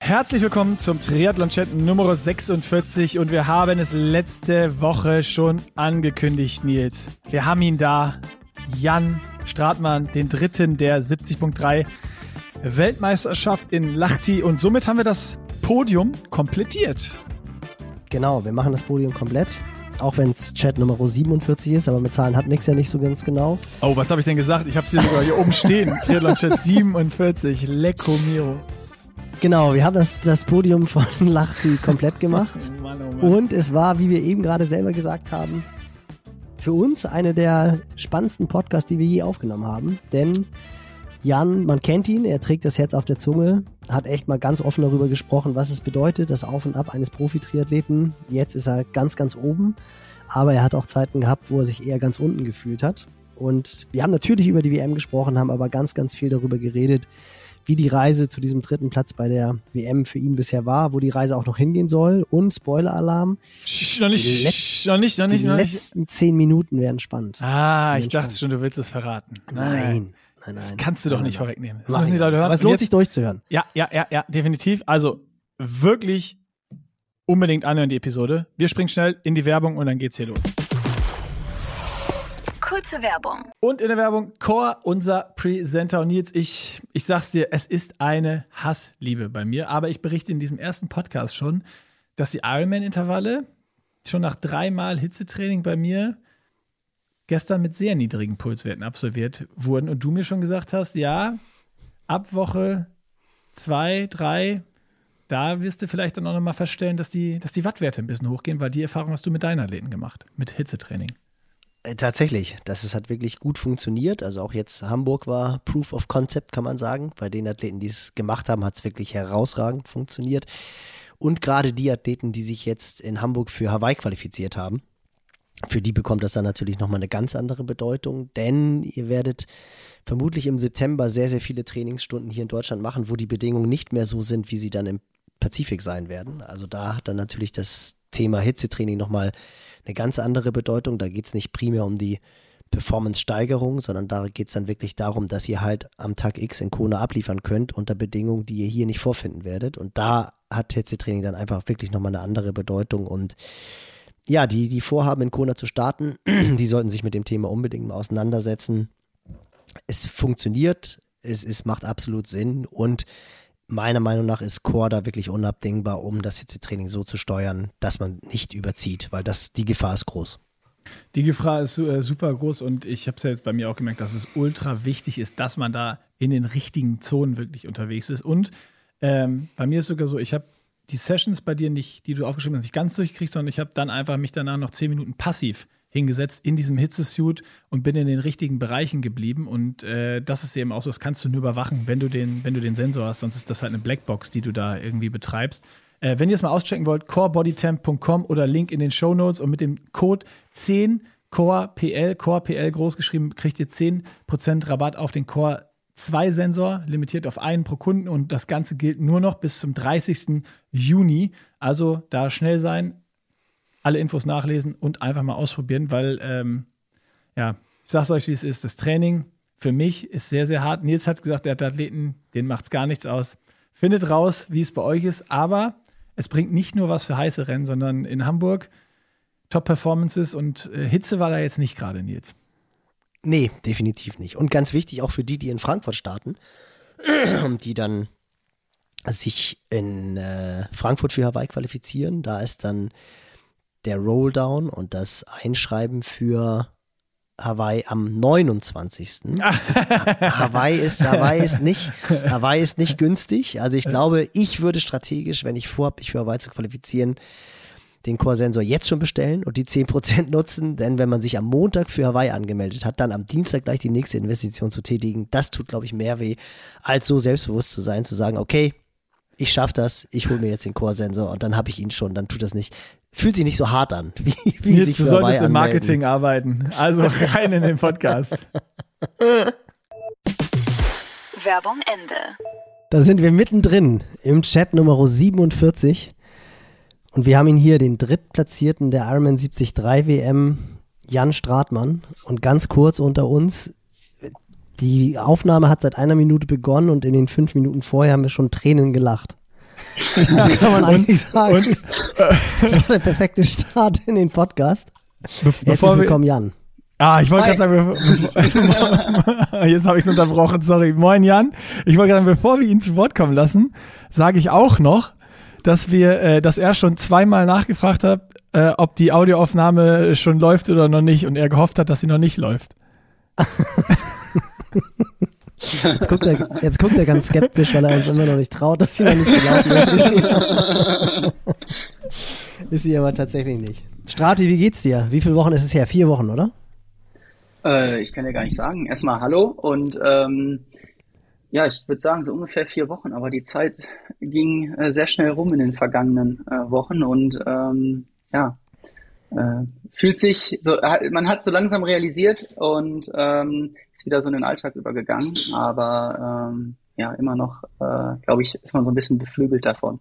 Herzlich willkommen zum Triathlon-Chat Nummer 46 und wir haben es letzte Woche schon angekündigt, Nils. Wir haben ihn da, Jan Stratmann, den Dritten der 70.3 Weltmeisterschaft in Lahti und somit haben wir das Podium komplettiert. Genau, wir machen das Podium komplett, auch wenn es Chat Nummer 47 ist, aber mit Zahlen hat nichts ja nicht so ganz genau. Oh, was habe ich denn gesagt? Ich habe es hier sogar hier oben stehen, Triathlon-Chat 47, Lecco Mio. Genau, wir haben das Podium von Lahti komplett gemacht. Oh Mann, oh Mann. Und es war, wie wir eben gerade selber gesagt haben, für uns eine der spannendsten Podcasts, die wir je aufgenommen haben. Denn Jan, man kennt ihn, er trägt das Herz auf der Zunge, hat echt mal ganz offen darüber gesprochen, was es bedeutet, das Auf und Ab eines Profi-Triathleten. Jetzt ist er ganz, ganz oben, aber er hat auch Zeiten gehabt, wo er sich eher ganz unten gefühlt hat. Und wir haben natürlich über die WM gesprochen, haben aber ganz, ganz viel darüber geredet, wie die Reise zu diesem dritten Platz bei der WM für ihn bisher war, wo die Reise auch noch hingehen soll. Und Spoiler-Alarm, Noch nicht. die letzten 10 Minuten werden spannend. Ich dachte schon, du willst es verraten. Nein. Das kannst du doch nicht vorwegnehmen. Das Mach müssen die ich. Leute hören. Aber es lohnt sich durchzuhören. Ja, definitiv. Also wirklich unbedingt anhören die Episode. Wir springen schnell in die Werbung und dann geht's hier los. Kurze Werbung. Und in der Werbung Core, unser Presenter. Und Nils, ich sag's dir, es ist eine Hassliebe bei mir. Aber ich berichte in diesem ersten Podcast schon, dass die Ironman-Intervalle schon nach 3-mal Hitzetraining bei mir gestern mit sehr niedrigen Pulswerten absolviert wurden. Und du mir schon gesagt hast, ja, ab Woche 2, 3, da wirst du vielleicht dann auch nochmal feststellen, dass die Wattwerte ein bisschen hochgehen, weil die Erfahrung hast du mit deinen Athleten gemacht, mit Hitzetraining. Tatsächlich, das hat wirklich gut funktioniert. Also auch jetzt Hamburg war Proof of Concept, kann man sagen. Bei den Athleten, die es gemacht haben, hat es wirklich herausragend funktioniert. Und gerade die Athleten, die sich jetzt in Hamburg für Hawaii qualifiziert haben, für die bekommt das dann natürlich nochmal eine ganz andere Bedeutung. Denn ihr werdet vermutlich im September sehr, sehr viele Trainingsstunden hier in Deutschland machen, wo die Bedingungen nicht mehr so sind, wie sie dann im Pazifik sein werden. Also da hat dann natürlich das Thema Hitzetraining nochmal eine ganz andere Bedeutung. Da geht es nicht primär um die Performance-Steigerung, sondern da geht es dann wirklich darum, dass ihr halt am Tag X in Kona abliefern könnt unter Bedingungen, die ihr hier nicht vorfinden werdet. Und da hat Hitzetraining dann einfach wirklich nochmal eine andere Bedeutung. Und ja, die vorhaben, in Kona zu starten, die sollten sich mit dem Thema unbedingt mal auseinandersetzen. Es funktioniert, es macht absolut Sinn und meiner Meinung nach ist Core da wirklich unabdingbar, um das Hitzetraining so zu steuern, dass man nicht überzieht, weil die Gefahr ist groß. Die Gefahr ist super groß und ich habe es ja jetzt bei mir auch gemerkt, dass es ultra wichtig ist, dass man da in den richtigen Zonen wirklich unterwegs ist. Und bei mir ist sogar so, ich habe die Sessions bei dir nicht, die du aufgeschrieben hast, nicht ganz durchgekriegt, sondern ich habe dann einfach mich danach noch 10 Minuten passiv hingesetzt in diesem Hitzesuit und bin in den richtigen Bereichen geblieben und das ist eben auch so, das kannst du nur überwachen, wenn du den Sensor hast, sonst ist das halt eine Blackbox, die du da irgendwie betreibst. Wenn ihr es mal auschecken wollt, corebodytemp.com oder Link in den Shownotes und mit dem Code 10 CorePL groß geschrieben, kriegt ihr 10% Rabatt auf den Core 2 Sensor, limitiert auf einen pro Kunden und das Ganze gilt nur noch bis zum 30. Juni, also da schnell sein, alle Infos nachlesen und einfach mal ausprobieren, weil, ich sag's euch, wie es ist. Das Training für mich ist sehr, sehr hart. Nils hat gesagt, der hat Athleten, denen macht's gar nichts aus. Findet raus, wie es bei euch ist, aber es bringt nicht nur was für heiße Rennen, sondern in Hamburg Top-Performances und Hitze war da jetzt nicht gerade, Nils. Nee, definitiv nicht. Und ganz wichtig auch für die in Frankfurt starten, die dann sich in Frankfurt für Hawaii qualifizieren. Da ist dann der Rolldown und das Einschreiben für Hawaii am 29. Hawaii ist nicht günstig. Also ich glaube, ich würde strategisch, wenn ich vorhabe, mich für Hawaii zu qualifizieren, den Core-Sensor jetzt schon bestellen und die 10% nutzen, denn wenn man sich am Montag für Hawaii angemeldet hat, dann am Dienstag gleich die nächste Investition zu tätigen, das tut, glaube ich, mehr weh, als so selbstbewusst zu sein, zu sagen, okay, ich schaffe das, ich hole mir jetzt den Core-Sensor und dann habe ich ihn schon, dann tut das nicht, fühlt sich nicht so hart an, wie Nils, sich du für solltest Hawaii im anmelden. Marketing arbeiten, also rein in den Podcast. Werbung Ende. Da sind wir mittendrin im Chat Nummer 47 und wir haben ihn hier, den Drittplatzierten der Ironman 73 WM, Jan Stratmann. Und ganz kurz unter uns, die Aufnahme hat seit 1 Minute begonnen und in den 5 Minuten vorher haben wir schon Tränen gelacht. So kann man eigentlich sagen. Das war der perfekte Start in den Podcast. Herzlich willkommen, Jan. Ich wollte gerade sagen, jetzt habe ich es unterbrochen, sorry. Moin Jan. Ich wollte gerade sagen, bevor wir ihn zu Wort kommen lassen, sage ich auch noch, dass er schon zweimal nachgefragt hat, ob die Audioaufnahme schon läuft oder noch nicht und er gehofft hat, dass sie noch nicht läuft. Jetzt guckt er ganz skeptisch, weil er uns immer noch nicht traut, dass sie noch nicht gelaufen ist. Ist sie aber tatsächlich nicht. Strati, wie geht's dir? Wie viele Wochen ist es her? 4 Wochen, oder? Ich kann ja gar nicht sagen. Erstmal hallo und ich würde sagen so ungefähr 4 Wochen, aber die Zeit ging sehr schnell rum in den vergangenen Wochen und fühlt sich so, man hat so langsam realisiert und ist wieder so in den Alltag übergegangen, aber immer noch, glaube ich, ist man so ein bisschen beflügelt davon.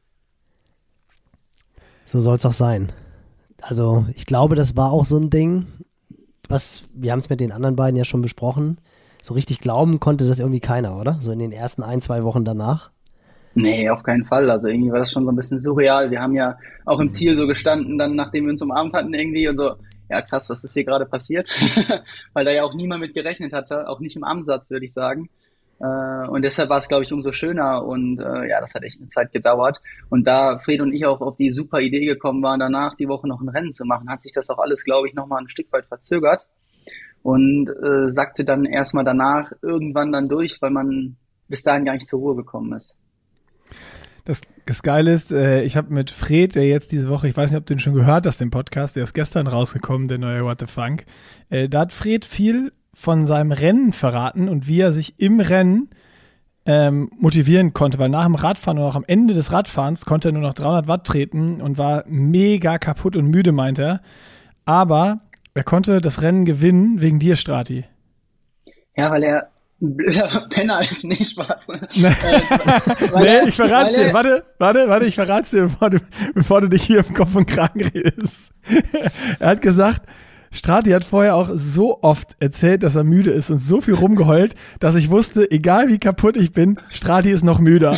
So soll es auch sein. Also ich glaube, das war auch so ein Ding, wir haben es mit den anderen beiden ja schon besprochen, so richtig glauben konnte das irgendwie keiner, oder? So in den ersten 1-2 Wochen danach. Nee, auf keinen Fall. Also irgendwie war das schon so ein bisschen surreal. Wir haben ja auch im Ziel so gestanden, dann nachdem wir uns umarmt hatten irgendwie und so, ja krass, was ist hier gerade passiert? Weil da ja auch niemand mit gerechnet hatte, auch nicht im Ansatz, würde ich sagen. Und deshalb war es, glaube ich, umso schöner und das hat echt eine Zeit gedauert. Und da Fred und ich auch auf die super Idee gekommen waren, danach die Woche noch ein Rennen zu machen, hat sich das auch alles, glaube ich, nochmal ein Stück weit verzögert und sagte dann erstmal danach irgendwann dann durch, weil man bis dahin gar nicht zur Ruhe gekommen ist. Das Geile ist, ich habe mit Fred, der jetzt diese Woche, ich weiß nicht, ob du den schon gehört hast, den Podcast, der ist gestern rausgekommen, der neue What the Funk. Da hat Fred viel von seinem Rennen verraten und wie er sich im Rennen motivieren konnte, weil nach dem Radfahren und auch am Ende des Radfahrens konnte er nur noch 300 Watt treten und war mega kaputt und müde, meint er. Aber er konnte das Rennen gewinnen wegen dir, Strati. Ja, weil er ein blöder Penner ist, nicht Spaß. Ich verrat's dir. Warte, ich verrat's dir, bevor du dich hier im Kopf und Kragen redest. Er hat gesagt, Strati hat vorher auch so oft erzählt, dass er müde ist und so viel rumgeheult, dass ich wusste, egal wie kaputt ich bin, Strati ist noch müder.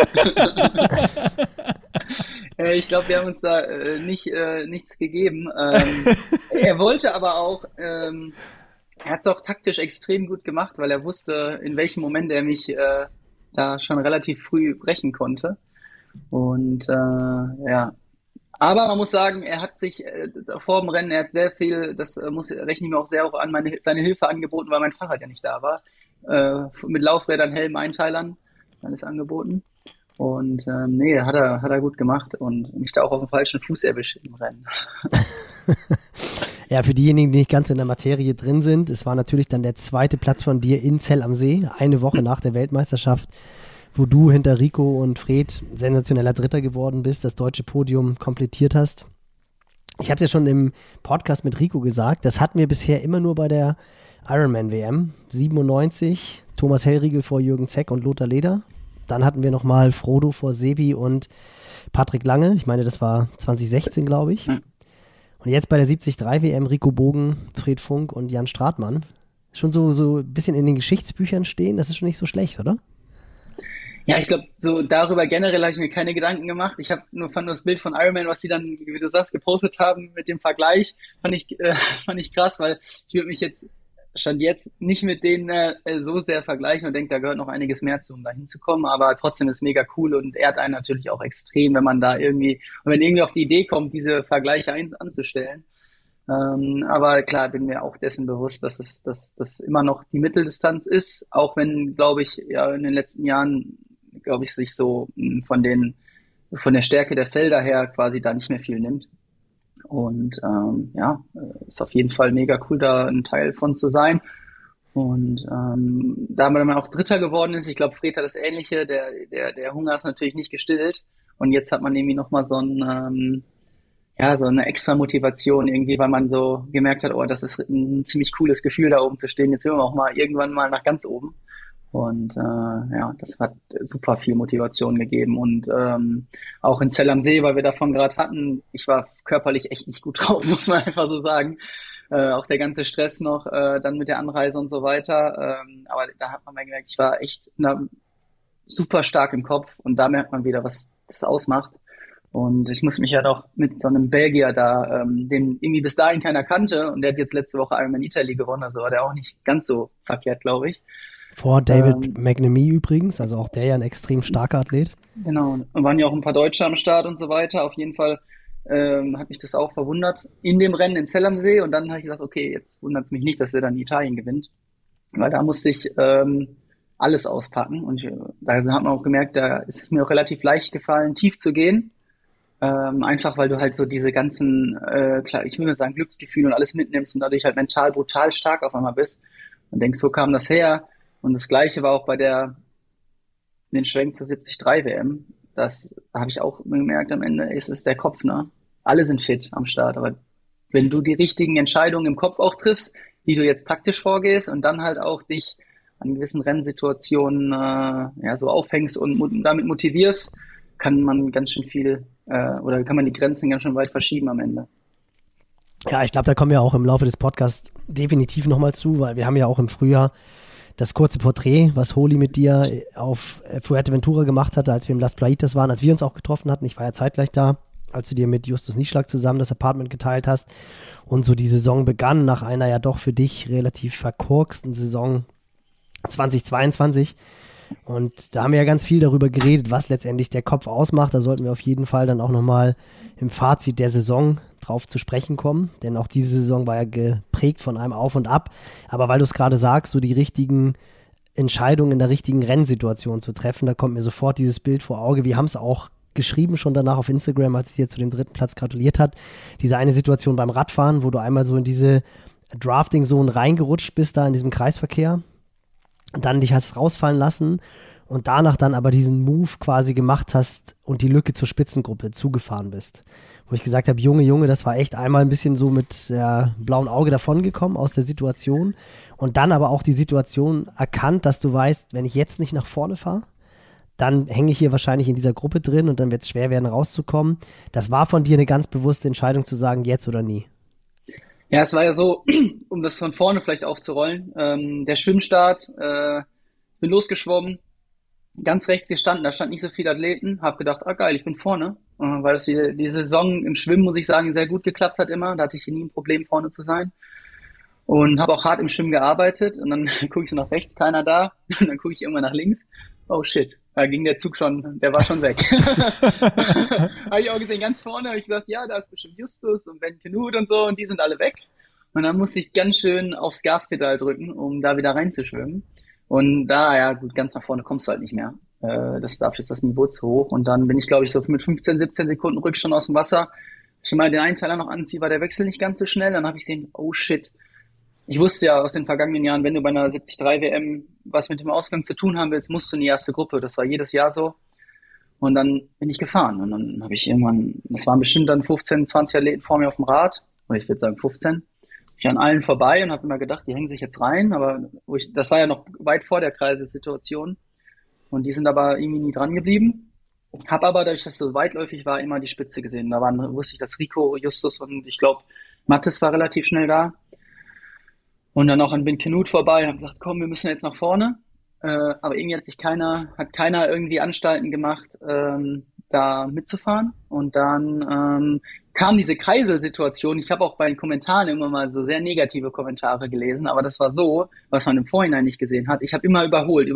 Ich glaube, wir haben uns da nichts gegeben. Er wollte aber auch, er hat es auch taktisch extrem gut gemacht, weil er wusste, in welchem Moment er mich da schon relativ früh brechen konnte. Und aber man muss sagen, er hat sich vor dem Rennen, er hat sehr viel, rechne ich mir auch sehr auch an, seine Hilfe angeboten, weil mein Fahrrad ja nicht da war. Mit Laufrädern, Helm, Einteilern, alles angeboten. Und hat er gut gemacht und mich da auch auf dem falschen Fuß erwischt im Rennen. Ja, für diejenigen, die nicht ganz in der Materie drin sind, es war natürlich dann der 2. Platz von dir in Zell am See, eine Woche nach der Weltmeisterschaft, wo du hinter Rico und Fred sensationeller Dritter geworden bist, das deutsche Podium komplettiert hast. Ich habe es ja schon im Podcast mit Rico gesagt, das hatten wir bisher immer nur bei der Ironman-WM. 97, Thomas Hellriegel vor Jürgen Zeck und Lothar Leder. Dann hatten wir nochmal Frodo vor Sebi und Patrick Lange. Ich meine, das war 2016, glaube ich. Und jetzt bei der 73 WM Rico Bogen, Fred Funk und Jan Stratmann. Schon so ein bisschen in den Geschichtsbüchern stehen, das ist schon nicht so schlecht, oder? Ja, ich glaube, so darüber generell habe ich mir keine Gedanken gemacht. Ich fand nur das Bild von Ironman, was sie dann, wie du sagst, gepostet haben mit dem Vergleich, fand ich krass, weil ich würde mich Stand jetzt nicht mit denen so sehr vergleichen und denke, da gehört noch einiges mehr zu, um da hinzukommen, aber trotzdem ist mega cool und ehrt einen natürlich auch extrem, wenn man da irgendwie auf die Idee kommt, diese Vergleiche anzustellen. Aber klar, bin mir auch dessen bewusst, dass das immer noch die Mitteldistanz ist, auch wenn, glaube ich, ja in den letzten Jahren, glaube ich, sich so von der Stärke der Felder her quasi da nicht mehr viel nimmt. Und ist auf jeden Fall mega cool, da ein Teil von zu sein. Und da man auch Dritter geworden ist, ich glaube, Fred hat das Ähnliche, der Hunger ist natürlich nicht gestillt. Und jetzt hat man irgendwie nochmal so eine extra Motivation irgendwie, weil man so gemerkt hat, das ist ein ziemlich cooles Gefühl, da oben zu stehen. Jetzt will man auch mal irgendwann mal nach ganz oben. Und das hat super viel Motivation gegeben. Und auch in Zell am See, weil wir davon gerade hatten, ich war körperlich echt nicht gut drauf, muss man einfach so sagen. Auch der ganze Stress noch, dann mit der Anreise und so weiter. Aber da hat man mal gemerkt, ich war echt super stark im Kopf. Und da merkt man wieder, was das ausmacht. Und ich muss mich ja doch mit so einem Belgier da, den irgendwie bis dahin keiner kannte, und der hat jetzt letzte Woche Ironman Italy gewonnen, also war der auch nicht ganz so verkehrt, glaube ich. Vor David McNamee übrigens, also auch der ja ein extrem starker Athlet. Genau, und waren ja auch ein paar Deutsche am Start und so weiter. Auf jeden Fall hat mich das auch verwundert in dem Rennen in Zell am See, und dann habe ich gesagt, okay, jetzt wundert es mich nicht, dass er dann Italien gewinnt, weil da musste ich alles auspacken, und da hat man auch gemerkt, da ist es mir auch relativ leicht gefallen, tief zu gehen. Einfach weil du halt so diese ganzen, klar, ich will mal sagen, Glücksgefühle und alles mitnimmst und dadurch halt mental brutal stark auf einmal bist und denkst, wo kam das her? Und das Gleiche war auch bei den Schwenk zur 73 WM. Das habe ich auch gemerkt am Ende, ist es der Kopf, ne? Alle sind fit am Start, aber wenn du die richtigen Entscheidungen im Kopf auch triffst, wie du jetzt taktisch vorgehst und dann halt auch dich an gewissen Rennsituationen so aufhängst und damit motivierst, kann man ganz schön viel oder kann man die Grenzen ganz schön weit verschieben am Ende. Ja, ich glaube, da kommen wir auch im Laufe des Podcasts definitiv nochmal zu, weil wir haben ja auch im Frühjahr das kurze Porträt, was Holi mit dir auf Fuerteventura gemacht hatte, als wir im Las Playitas waren, als wir uns auch getroffen hatten. Ich war ja zeitgleich da, als du dir mit Justus Nieschlag zusammen das Apartment geteilt hast und so die Saison begann nach einer ja doch für dich relativ verkorksten Saison 2022. Und da haben wir ja ganz viel darüber geredet, was letztendlich der Kopf ausmacht. Da sollten wir auf jeden Fall dann auch nochmal im Fazit der Saison drauf zu sprechen kommen. Denn auch diese Saison war ja geprägt von einem Auf und Ab. Aber weil du es gerade sagst, so die richtigen Entscheidungen in der richtigen Rennsituation zu treffen, da kommt mir sofort dieses Bild vor Auge. Wir haben es auch geschrieben schon danach auf Instagram, als es dir zu dem 3. Platz gratuliert hat. Diese eine Situation beim Radfahren, wo du einmal so in diese Drafting-Zone reingerutscht bist, da in diesem Kreisverkehr. Dann dich hast rausfallen lassen und danach dann aber diesen Move quasi gemacht hast und die Lücke zur Spitzengruppe zugefahren bist. Wo ich gesagt habe, Junge, das war echt einmal ein bisschen so mit blauen Auge davongekommen aus der Situation und dann aber auch die Situation erkannt, dass du weißt, wenn ich jetzt nicht nach vorne fahre, dann hänge ich hier wahrscheinlich in dieser Gruppe drin und dann wird es schwer werden, rauszukommen. Das war von dir eine ganz bewusste Entscheidung zu sagen, jetzt oder nie. Ja, es war ja so, um das von vorne vielleicht aufzurollen, der Schwimmstart, bin losgeschwommen, ganz rechts gestanden, da stand nicht so viele Athleten, habe gedacht, geil, ich bin vorne, weil das die Saison im Schwimmen, muss ich sagen, sehr gut geklappt hat immer, da hatte ich nie ein Problem, vorne zu sein und habe auch hart im Schwimmen gearbeitet und dann gucke ich so nach rechts, keiner da, und dann gucke ich irgendwann nach links, oh shit, da ging der Zug schon, der war schon weg. Habe ich auch gesehen, ganz vorne habe ich gesagt, ja, da ist bestimmt Justus und Ben Knut und so und die sind alle weg. Und dann musste ich ganz schön aufs Gaspedal drücken, um da wieder reinzuschwimmen. Und da, ja gut, ganz nach vorne kommst du halt nicht mehr. Dafür ist das Niveau zu hoch. Und dann bin ich, glaube ich, so mit 15, 17 Sekunden Rückstand aus dem Wasser. Ich mal den Einteiler noch anziehe, war der Wechsel nicht ganz so schnell. Dann habe ich gesehen, oh shit. Ich wusste ja aus den vergangenen Jahren, wenn du bei einer 73 WM was mit dem Ausgang zu tun haben willst, musst du in die erste Gruppe. Das war jedes Jahr so. Und dann bin ich gefahren. Und dann habe ich irgendwann, das waren bestimmt dann 15, 20 Athleten vor mir auf dem Rad. Oder ich würde sagen 15. Ich an allen vorbei und habe immer gedacht, die hängen sich jetzt rein. Aber das war ja noch weit vor der Kreisesituation. Und die sind aber irgendwie nie dran geblieben. Habe aber, dadurch, dass es so weitläufig war, immer die Spitze gesehen. Da wusste ich, dass Rico, Justus und ich glaube, Mathis war relativ schnell da. Und dann auch an Ben Knut vorbei und habe gesagt, komm, wir müssen jetzt nach vorne. Aber irgendwie hat keiner irgendwie Anstalten gemacht, da mitzufahren. Und dann kam diese Kreiselsituation. Ich habe auch bei den Kommentaren irgendwann mal so sehr negative Kommentare gelesen, aber das war so, was man im Vorhinein nicht gesehen hat. Ich habe immer überholt.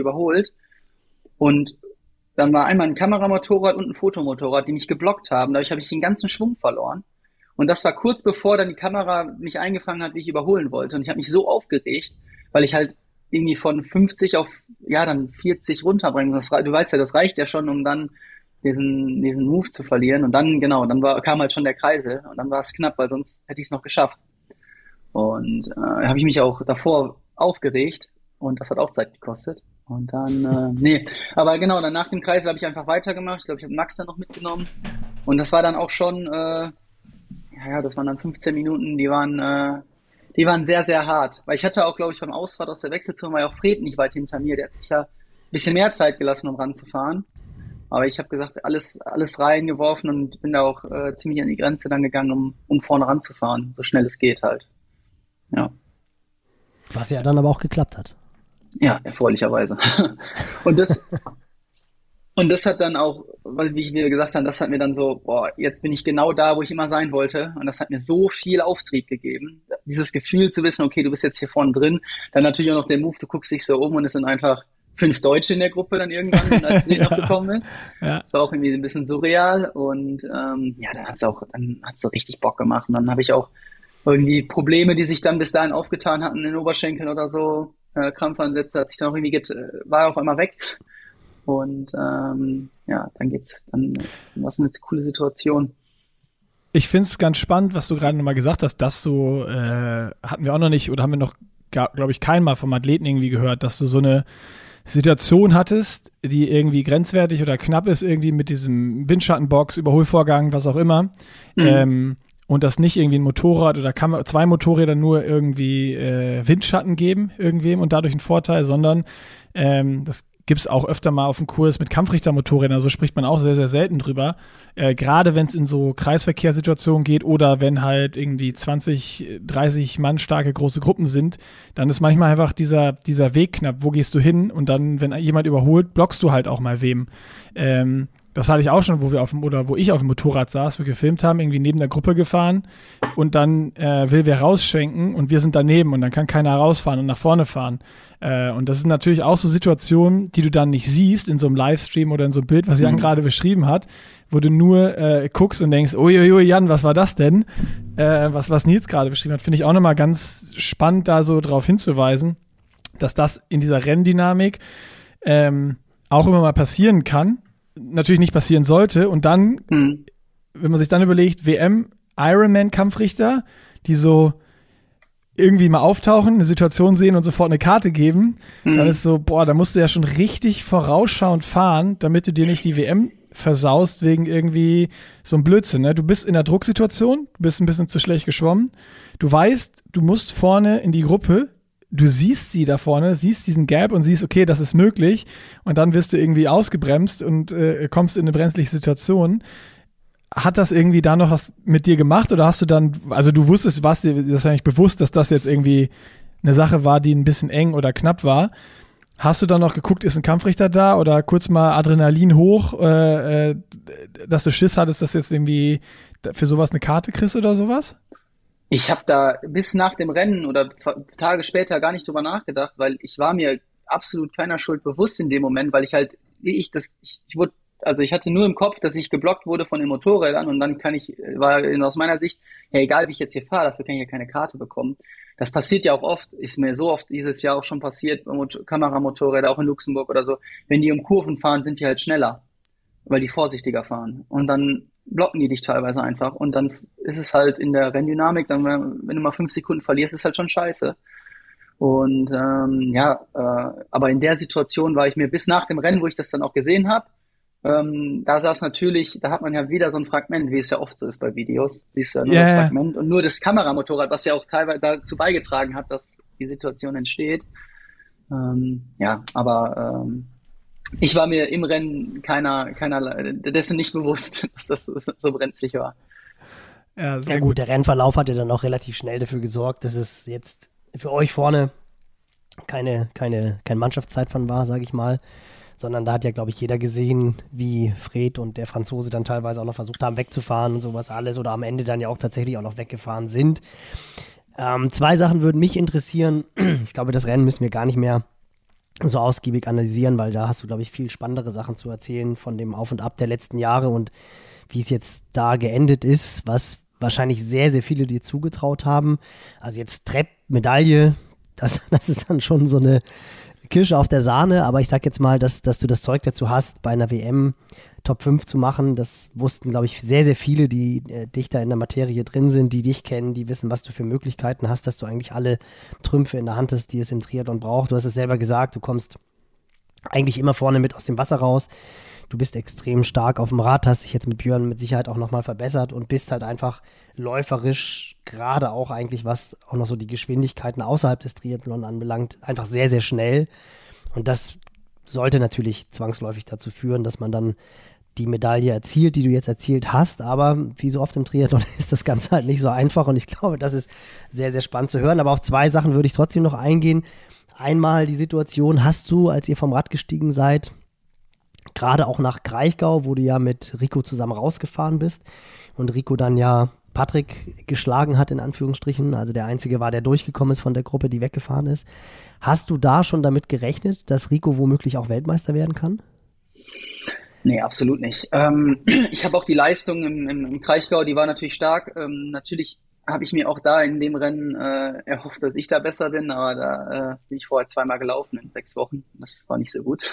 Und dann war einmal ein Kameramotorrad und ein Fotomotorrad, die mich geblockt haben. Dadurch habe ich den ganzen Schwung verloren. Und das war kurz bevor dann die Kamera mich eingefangen hat, wie ich überholen wollte. Und ich habe mich so aufgeregt, weil ich halt irgendwie von 50 auf, dann 40 runterbringen. Du weißt ja, das reicht ja schon, um dann diesen Move zu verlieren. Und dann, kam halt schon der Kreisel. Und dann war es knapp, weil sonst hätte ich es noch geschafft. Und habe ich mich auch davor aufgeregt. Und das hat auch Zeit gekostet. Und dann, aber genau, dann nach dem Kreisel habe ich einfach weitergemacht. Ich glaube, ich habe Max dann noch mitgenommen. Und das war dann auch schon, das waren dann 15 Minuten, die waren sehr, sehr hart. Weil ich hatte auch, glaube ich, beim Ausfahrt aus der Wechselzone war ja auch Fred nicht weit hinter mir. Der hat sich ja ein bisschen mehr Zeit gelassen, um ranzufahren. Aber ich habe gesagt, alles reingeworfen und bin da auch ziemlich an die Grenze dann gegangen, um vorne ranzufahren, so schnell es geht halt. Ja. Was ja dann aber auch geklappt hat. Ja, erfreulicherweise. Und das hat dann auch weil, wie ich mir gesagt habe, das hat mir dann so, boah, jetzt bin ich genau da, wo ich immer sein wollte. Und das hat mir so viel Auftrieb gegeben. Dieses Gefühl zu wissen, okay, du bist jetzt hier vorne drin. Dann natürlich auch noch der Move, du guckst dich so um und es sind einfach 5 Deutsche in der Gruppe dann irgendwann, als Fred noch gekommen ist. Ja. Das war auch irgendwie ein bisschen surreal. Und dann hat's so richtig Bock gemacht. Und dann habe ich auch irgendwie Probleme, die sich dann bis dahin aufgetan hatten in den Oberschenkeln oder so, Krampfansätze, hat sich dann auch irgendwie war auf einmal weg. Und dann war es eine coole Situation. Ich finde es ganz spannend, was du gerade nochmal gesagt hast, dass so, hatten wir auch noch nicht, oder haben wir noch, glaube ich, keinmal vom Athleten irgendwie gehört, dass du so eine Situation hattest, die irgendwie grenzwertig oder knapp ist, irgendwie mit diesem Windschattenbox, Überholvorgang, was auch immer. Und dass nicht irgendwie ein Motorrad oder 2 Motorräder nur irgendwie Windschatten geben irgendwem und dadurch einen Vorteil, sondern das gibt es auch öfter mal auf dem Kurs mit Kampfrichtermotorrädern, so spricht man auch sehr, sehr selten drüber. Gerade wenn es in so Kreisverkehrssituationen geht oder wenn halt irgendwie 20, 30 Mann starke große Gruppen sind, dann ist manchmal einfach dieser Weg knapp. Wo gehst du hin? Und dann, wenn jemand überholt, blockst du halt auch mal wem. Das hatte ich auch schon, wo ich auf dem Motorrad saß, wir gefilmt haben, irgendwie neben der Gruppe gefahren und dann will wer rausschwenken und wir sind daneben und dann kann keiner rausfahren und nach vorne fahren. Und das ist natürlich auch so Situationen, die du dann nicht siehst in so einem Livestream oder in so einem Bild, was Jan gerade beschrieben hat, wo du nur guckst und denkst, uiuiui, Jan, was war das denn? Was Nils gerade beschrieben hat, finde ich auch nochmal ganz spannend, da so drauf hinzuweisen, dass das in dieser Renndynamik auch immer mal passieren kann, natürlich nicht passieren sollte und dann, wenn man sich dann überlegt, WM, Ironman-Kampfrichter, die so irgendwie mal auftauchen, eine Situation sehen und sofort eine Karte geben, dann ist so, da musst du ja schon richtig vorausschauend fahren, damit du dir nicht die WM versaust wegen irgendwie so einem Blödsinn, ne? Du bist in einer Drucksituation, du bist ein bisschen zu schlecht geschwommen, du weißt, du musst vorne in die Gruppe, du siehst sie da vorne, siehst diesen Gap und siehst, okay, das ist möglich und dann wirst du irgendwie ausgebremst und kommst in eine brenzliche Situation. Hat das irgendwie da noch was mit dir gemacht oder hast du dann, also du wusstest, warst dir wahrscheinlich bewusst, dass das jetzt irgendwie eine Sache war, die ein bisschen eng oder knapp war. Hast du dann noch geguckt, ist ein Kampfrichter da oder kurz mal Adrenalin hoch, dass du Schiss hattest, dass jetzt irgendwie für sowas eine Karte kriegst oder sowas? Ich habe da bis nach dem Rennen oder 2 Tage später gar nicht drüber nachgedacht, weil ich war mir absolut keiner Schuld bewusst in dem Moment, weil ich halt, ich hatte nur im Kopf, dass ich geblockt wurde von den Motorrädern und dann war aus meiner Sicht, ja egal wie ich jetzt hier fahre, dafür kann ich ja keine Karte bekommen. Das passiert ja auch oft, ist mir so oft dieses Jahr auch schon passiert, Kameramotorräder, auch in Luxemburg oder so, wenn die um Kurven fahren, sind die halt schneller, weil die vorsichtiger fahren und dann blocken die dich teilweise einfach und dann ist es halt in der Renndynamik, dann wenn du mal 5 Sekunden verlierst, ist halt schon scheiße. Und aber in der Situation war ich mir bis nach dem Rennen, wo ich das dann auch gesehen habe, da hat man ja wieder so ein Fragment, wie es ja oft so ist bei Videos, siehst du ja nur das Fragment und nur das Kameramotorrad, was ja auch teilweise dazu beigetragen hat, dass die Situation entsteht. Ich war mir im Rennen dessen nicht bewusst, dass das so brenzlig war. Ja, gut, der Rennverlauf hat ja dann auch relativ schnell dafür gesorgt, dass es jetzt für euch vorne kein Mannschaftszeitfahren war, sage ich mal, sondern da hat ja, glaube ich, jeder gesehen, wie Fred und der Franzose dann teilweise auch noch versucht haben, wegzufahren und sowas alles oder am Ende dann ja auch tatsächlich auch noch weggefahren sind. 2 Sachen würden mich interessieren. Ich glaube, das Rennen müssen wir gar nicht mehr so ausgiebig analysieren, weil da hast du, glaube ich, viel spannendere Sachen zu erzählen von dem Auf und Ab der letzten Jahre und wie es jetzt da geendet ist, was wahrscheinlich sehr, sehr viele dir zugetraut haben. Also jetzt Trepp-Medaille, das ist dann schon so eine Kirsche auf der Sahne, aber ich sag jetzt mal, dass du das Zeug dazu hast, bei einer WM Top 5 zu machen. Das wussten, glaube ich, sehr, sehr viele, die dichter in der Materie drin sind, die dich kennen, die wissen, was du für Möglichkeiten hast, dass du eigentlich alle Trümpfe in der Hand hast, die es im Triathlon braucht. Du hast es selber gesagt, du kommst eigentlich immer vorne mit aus dem Wasser raus. Du bist extrem stark auf dem Rad, hast dich jetzt mit Björn mit Sicherheit auch nochmal verbessert und bist halt einfach läuferisch, gerade auch eigentlich, was auch noch so die Geschwindigkeiten außerhalb des Triathlon anbelangt, einfach sehr, sehr schnell. Und das sollte natürlich zwangsläufig dazu führen, dass man dann die Medaille erzielt, die du jetzt erzielt hast. Aber wie so oft im Triathlon ist das Ganze halt nicht so einfach. Und ich glaube, das ist sehr, sehr spannend zu hören. Aber auf 2 Sachen würde ich trotzdem noch eingehen. Einmal die Situation, hast du, als ihr vom Rad gestiegen seid, Gerade auch nach Kraichgau, wo du ja mit Rico zusammen rausgefahren bist und Rico dann ja Patrick geschlagen hat, in Anführungsstrichen. Also der Einzige war, der durchgekommen ist von der Gruppe, die weggefahren ist. Hast du da schon damit gerechnet, dass Rico womöglich auch Weltmeister werden kann? Nee, absolut nicht. Ich habe auch die Leistung im Kraichgau, die war natürlich stark. Natürlich habe ich mir auch da in dem Rennen erhofft, dass ich da besser bin, aber da bin ich vorher zweimal gelaufen in 6 Wochen. Das war nicht so gut.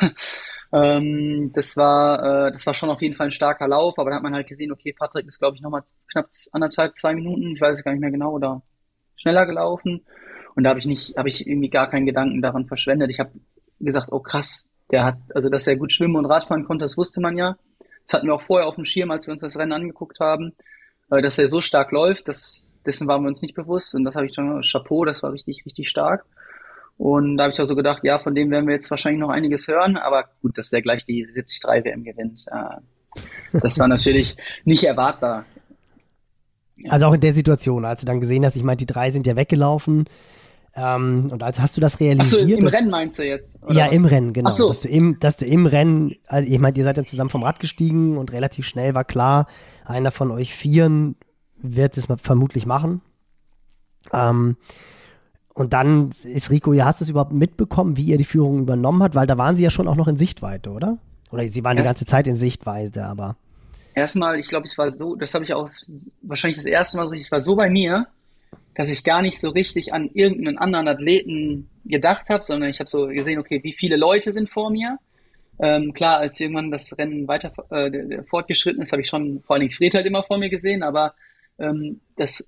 Das war schon auf jeden Fall ein starker Lauf, aber da hat man halt gesehen, okay, Patrick ist, glaube ich, nochmal knapp 1,5, 2 Minuten, ich weiß es gar nicht mehr genau, oder schneller gelaufen. Und da habe ich irgendwie gar keinen Gedanken daran verschwendet. Ich habe gesagt, oh krass, dass er gut schwimmen und Radfahren konnte, das wusste man ja. Das hatten wir auch vorher auf dem Schirm, als wir uns das Rennen angeguckt haben. Dass er so stark läuft, dessen waren wir uns nicht bewusst. Und das habe ich schon, Chapeau, das war richtig, richtig stark. Und da habe ich auch so gedacht, ja, von dem werden wir jetzt wahrscheinlich noch einiges hören. Aber gut, dass der gleich die 73 WM gewinnt. Das war natürlich nicht erwartbar. Also auch in der Situation, als du dann gesehen hast, ich meine, die 3 sind ja weggelaufen. Und als hast du das realisiert? Ach so, im Rennen meinst du jetzt? Oder ja, was? Im Rennen, genau. Ach so. Dass du im Rennen, also ich meine, ihr seid dann zusammen vom Rad gestiegen und relativ schnell war klar, einer von euch 4 wird es vermutlich machen. Und dann ist Rico, ja, hast du es überhaupt mitbekommen, wie ihr die Führung übernommen hat? Weil da waren sie ja schon auch noch in Sichtweite, oder? Oder sie waren die ganze Zeit in Sichtweite, aber... Erstmal, ich glaube, es war so, das habe ich auch wahrscheinlich das erste Mal so richtig, war so bei mir, dass ich gar nicht so richtig an irgendeinen anderen Athleten gedacht habe, sondern ich habe so gesehen, okay, wie viele Leute sind vor mir. Klar, als irgendwann das Rennen weiter fortgeschritten ist, habe ich schon vor allen Dingen Fred halt immer vor mir gesehen, aber dass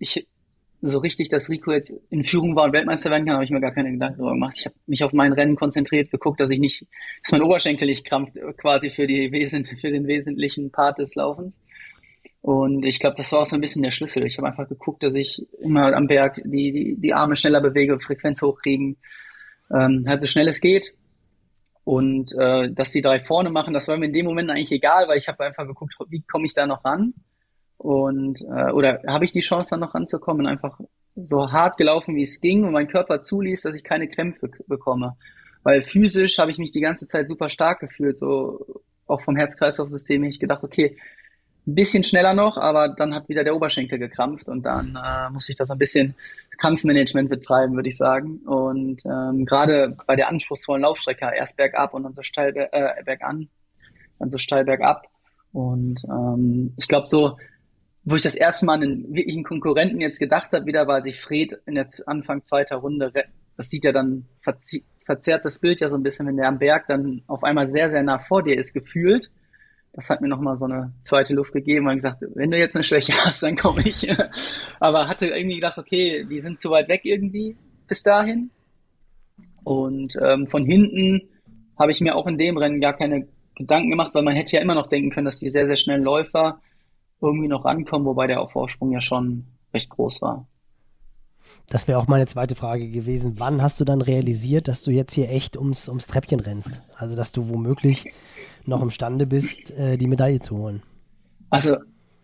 Rico jetzt in Führung war und Weltmeister werden kann, habe ich mir gar keine Gedanken darüber gemacht. Ich habe mich auf mein Rennen konzentriert, geguckt, dass mein Oberschenkel nicht krampft, quasi für den wesentlichen Part des Laufens. Und ich glaube, das war auch so ein bisschen der Schlüssel. Ich habe einfach geguckt, dass ich immer am Berg die Arme schneller bewege, Frequenz hochkriegen, halt so schnell es geht. Und dass die 3 vorne machen, das war mir in dem Moment eigentlich egal, weil ich habe einfach geguckt, wie komme ich da noch ran? Und oder habe ich die Chance, da noch ranzukommen? Einfach so hart gelaufen, wie es ging und mein Körper zuließ, dass ich keine Krämpfe bekomme. Weil physisch habe ich mich die ganze Zeit super stark gefühlt, so auch vom Herz-Kreislauf-System. Ich gedacht, okay, ein bisschen schneller noch, aber dann hat wieder der Oberschenkel gekrampft und dann musste ich da so ein bisschen Kampfmanagement betreiben, würde ich sagen. Und gerade bei der anspruchsvollen Laufstrecke erst bergab und dann so steil bergan, dann so steil bergab. Und ich glaube so, wo ich das erste Mal an einen wirklichen Konkurrenten jetzt gedacht habe, wieder war sich Fred in der Anfang 2. Runde, das sieht ja dann, verzerrt das Bild ja so ein bisschen, wenn der am Berg dann auf einmal sehr, sehr nah vor dir ist, gefühlt. Das hat mir nochmal so eine zweite Luft gegeben und gesagt, wenn du jetzt eine Schwäche hast, dann komme ich. Aber hatte irgendwie gedacht, okay, die sind zu weit weg irgendwie bis dahin. Und von hinten habe ich mir auch in dem Rennen gar keine Gedanken gemacht, weil man hätte ja immer noch denken können, dass die sehr, sehr schnellen Läufer irgendwie noch rankommen, wobei der Vorsprung ja schon recht groß war. Das wäre auch meine zweite Frage gewesen. Wann hast du dann realisiert, dass du jetzt hier echt ums Treppchen rennst? Also, dass du womöglich noch imstande bist, die Medaille zu holen? Also,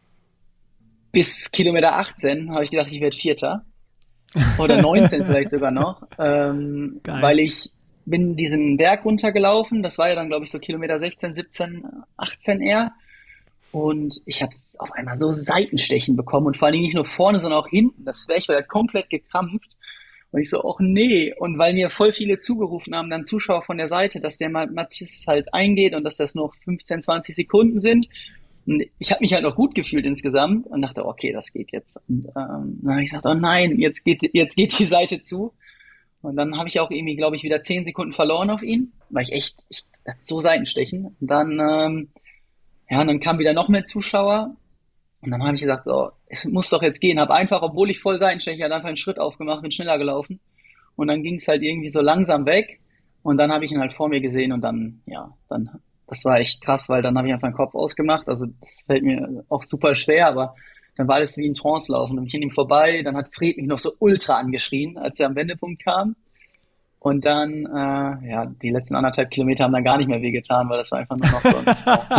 bis Kilometer 18 habe ich gedacht, ich werde Vierter. Oder 19 vielleicht sogar noch. Weil ich bin diesen Berg runtergelaufen. Das war ja dann, glaube ich, so Kilometer 16, 17, 18 eher. Und ich habe auf einmal so Seitenstechen bekommen und vor allen Dingen nicht nur vorne, sondern auch hinten. Das Zwerchfell hat komplett gekrampft. Und ich so, ach nee. Und weil mir voll viele zugerufen haben, dann Zuschauer von der Seite, dass der Matthias halt eingeht und dass das noch 15, 20 Sekunden sind. Und ich habe mich halt auch gut gefühlt insgesamt und dachte, okay, das geht jetzt. Und dann habe ich gesagt, oh nein, jetzt geht die Seite zu. Und dann habe ich auch irgendwie, glaube ich, wieder 10 Sekunden verloren auf ihn, weil ich hatte so Seitenstechen. Und dann und dann kamen wieder noch mehr Zuschauer und dann habe ich gesagt, so, es muss doch jetzt gehen. Habe einfach, obwohl ich voll Seitenstecher hatte, einfach einen Schritt aufgemacht, bin schneller gelaufen und dann ging es halt irgendwie so langsam weg und dann habe ich ihn halt vor mir gesehen und dann, das war echt krass, weil dann habe ich einfach den Kopf ausgemacht. Also das fällt mir auch super schwer, aber dann war alles wie in Trance laufen. Dann bin ich an ihm vorbei, dann hat Fred mich noch so ultra angeschrien, als er am Wendepunkt kam. Und dann, die letzten 1,5 Kilometer haben dann gar nicht mehr wehgetan, weil das war einfach nur noch so.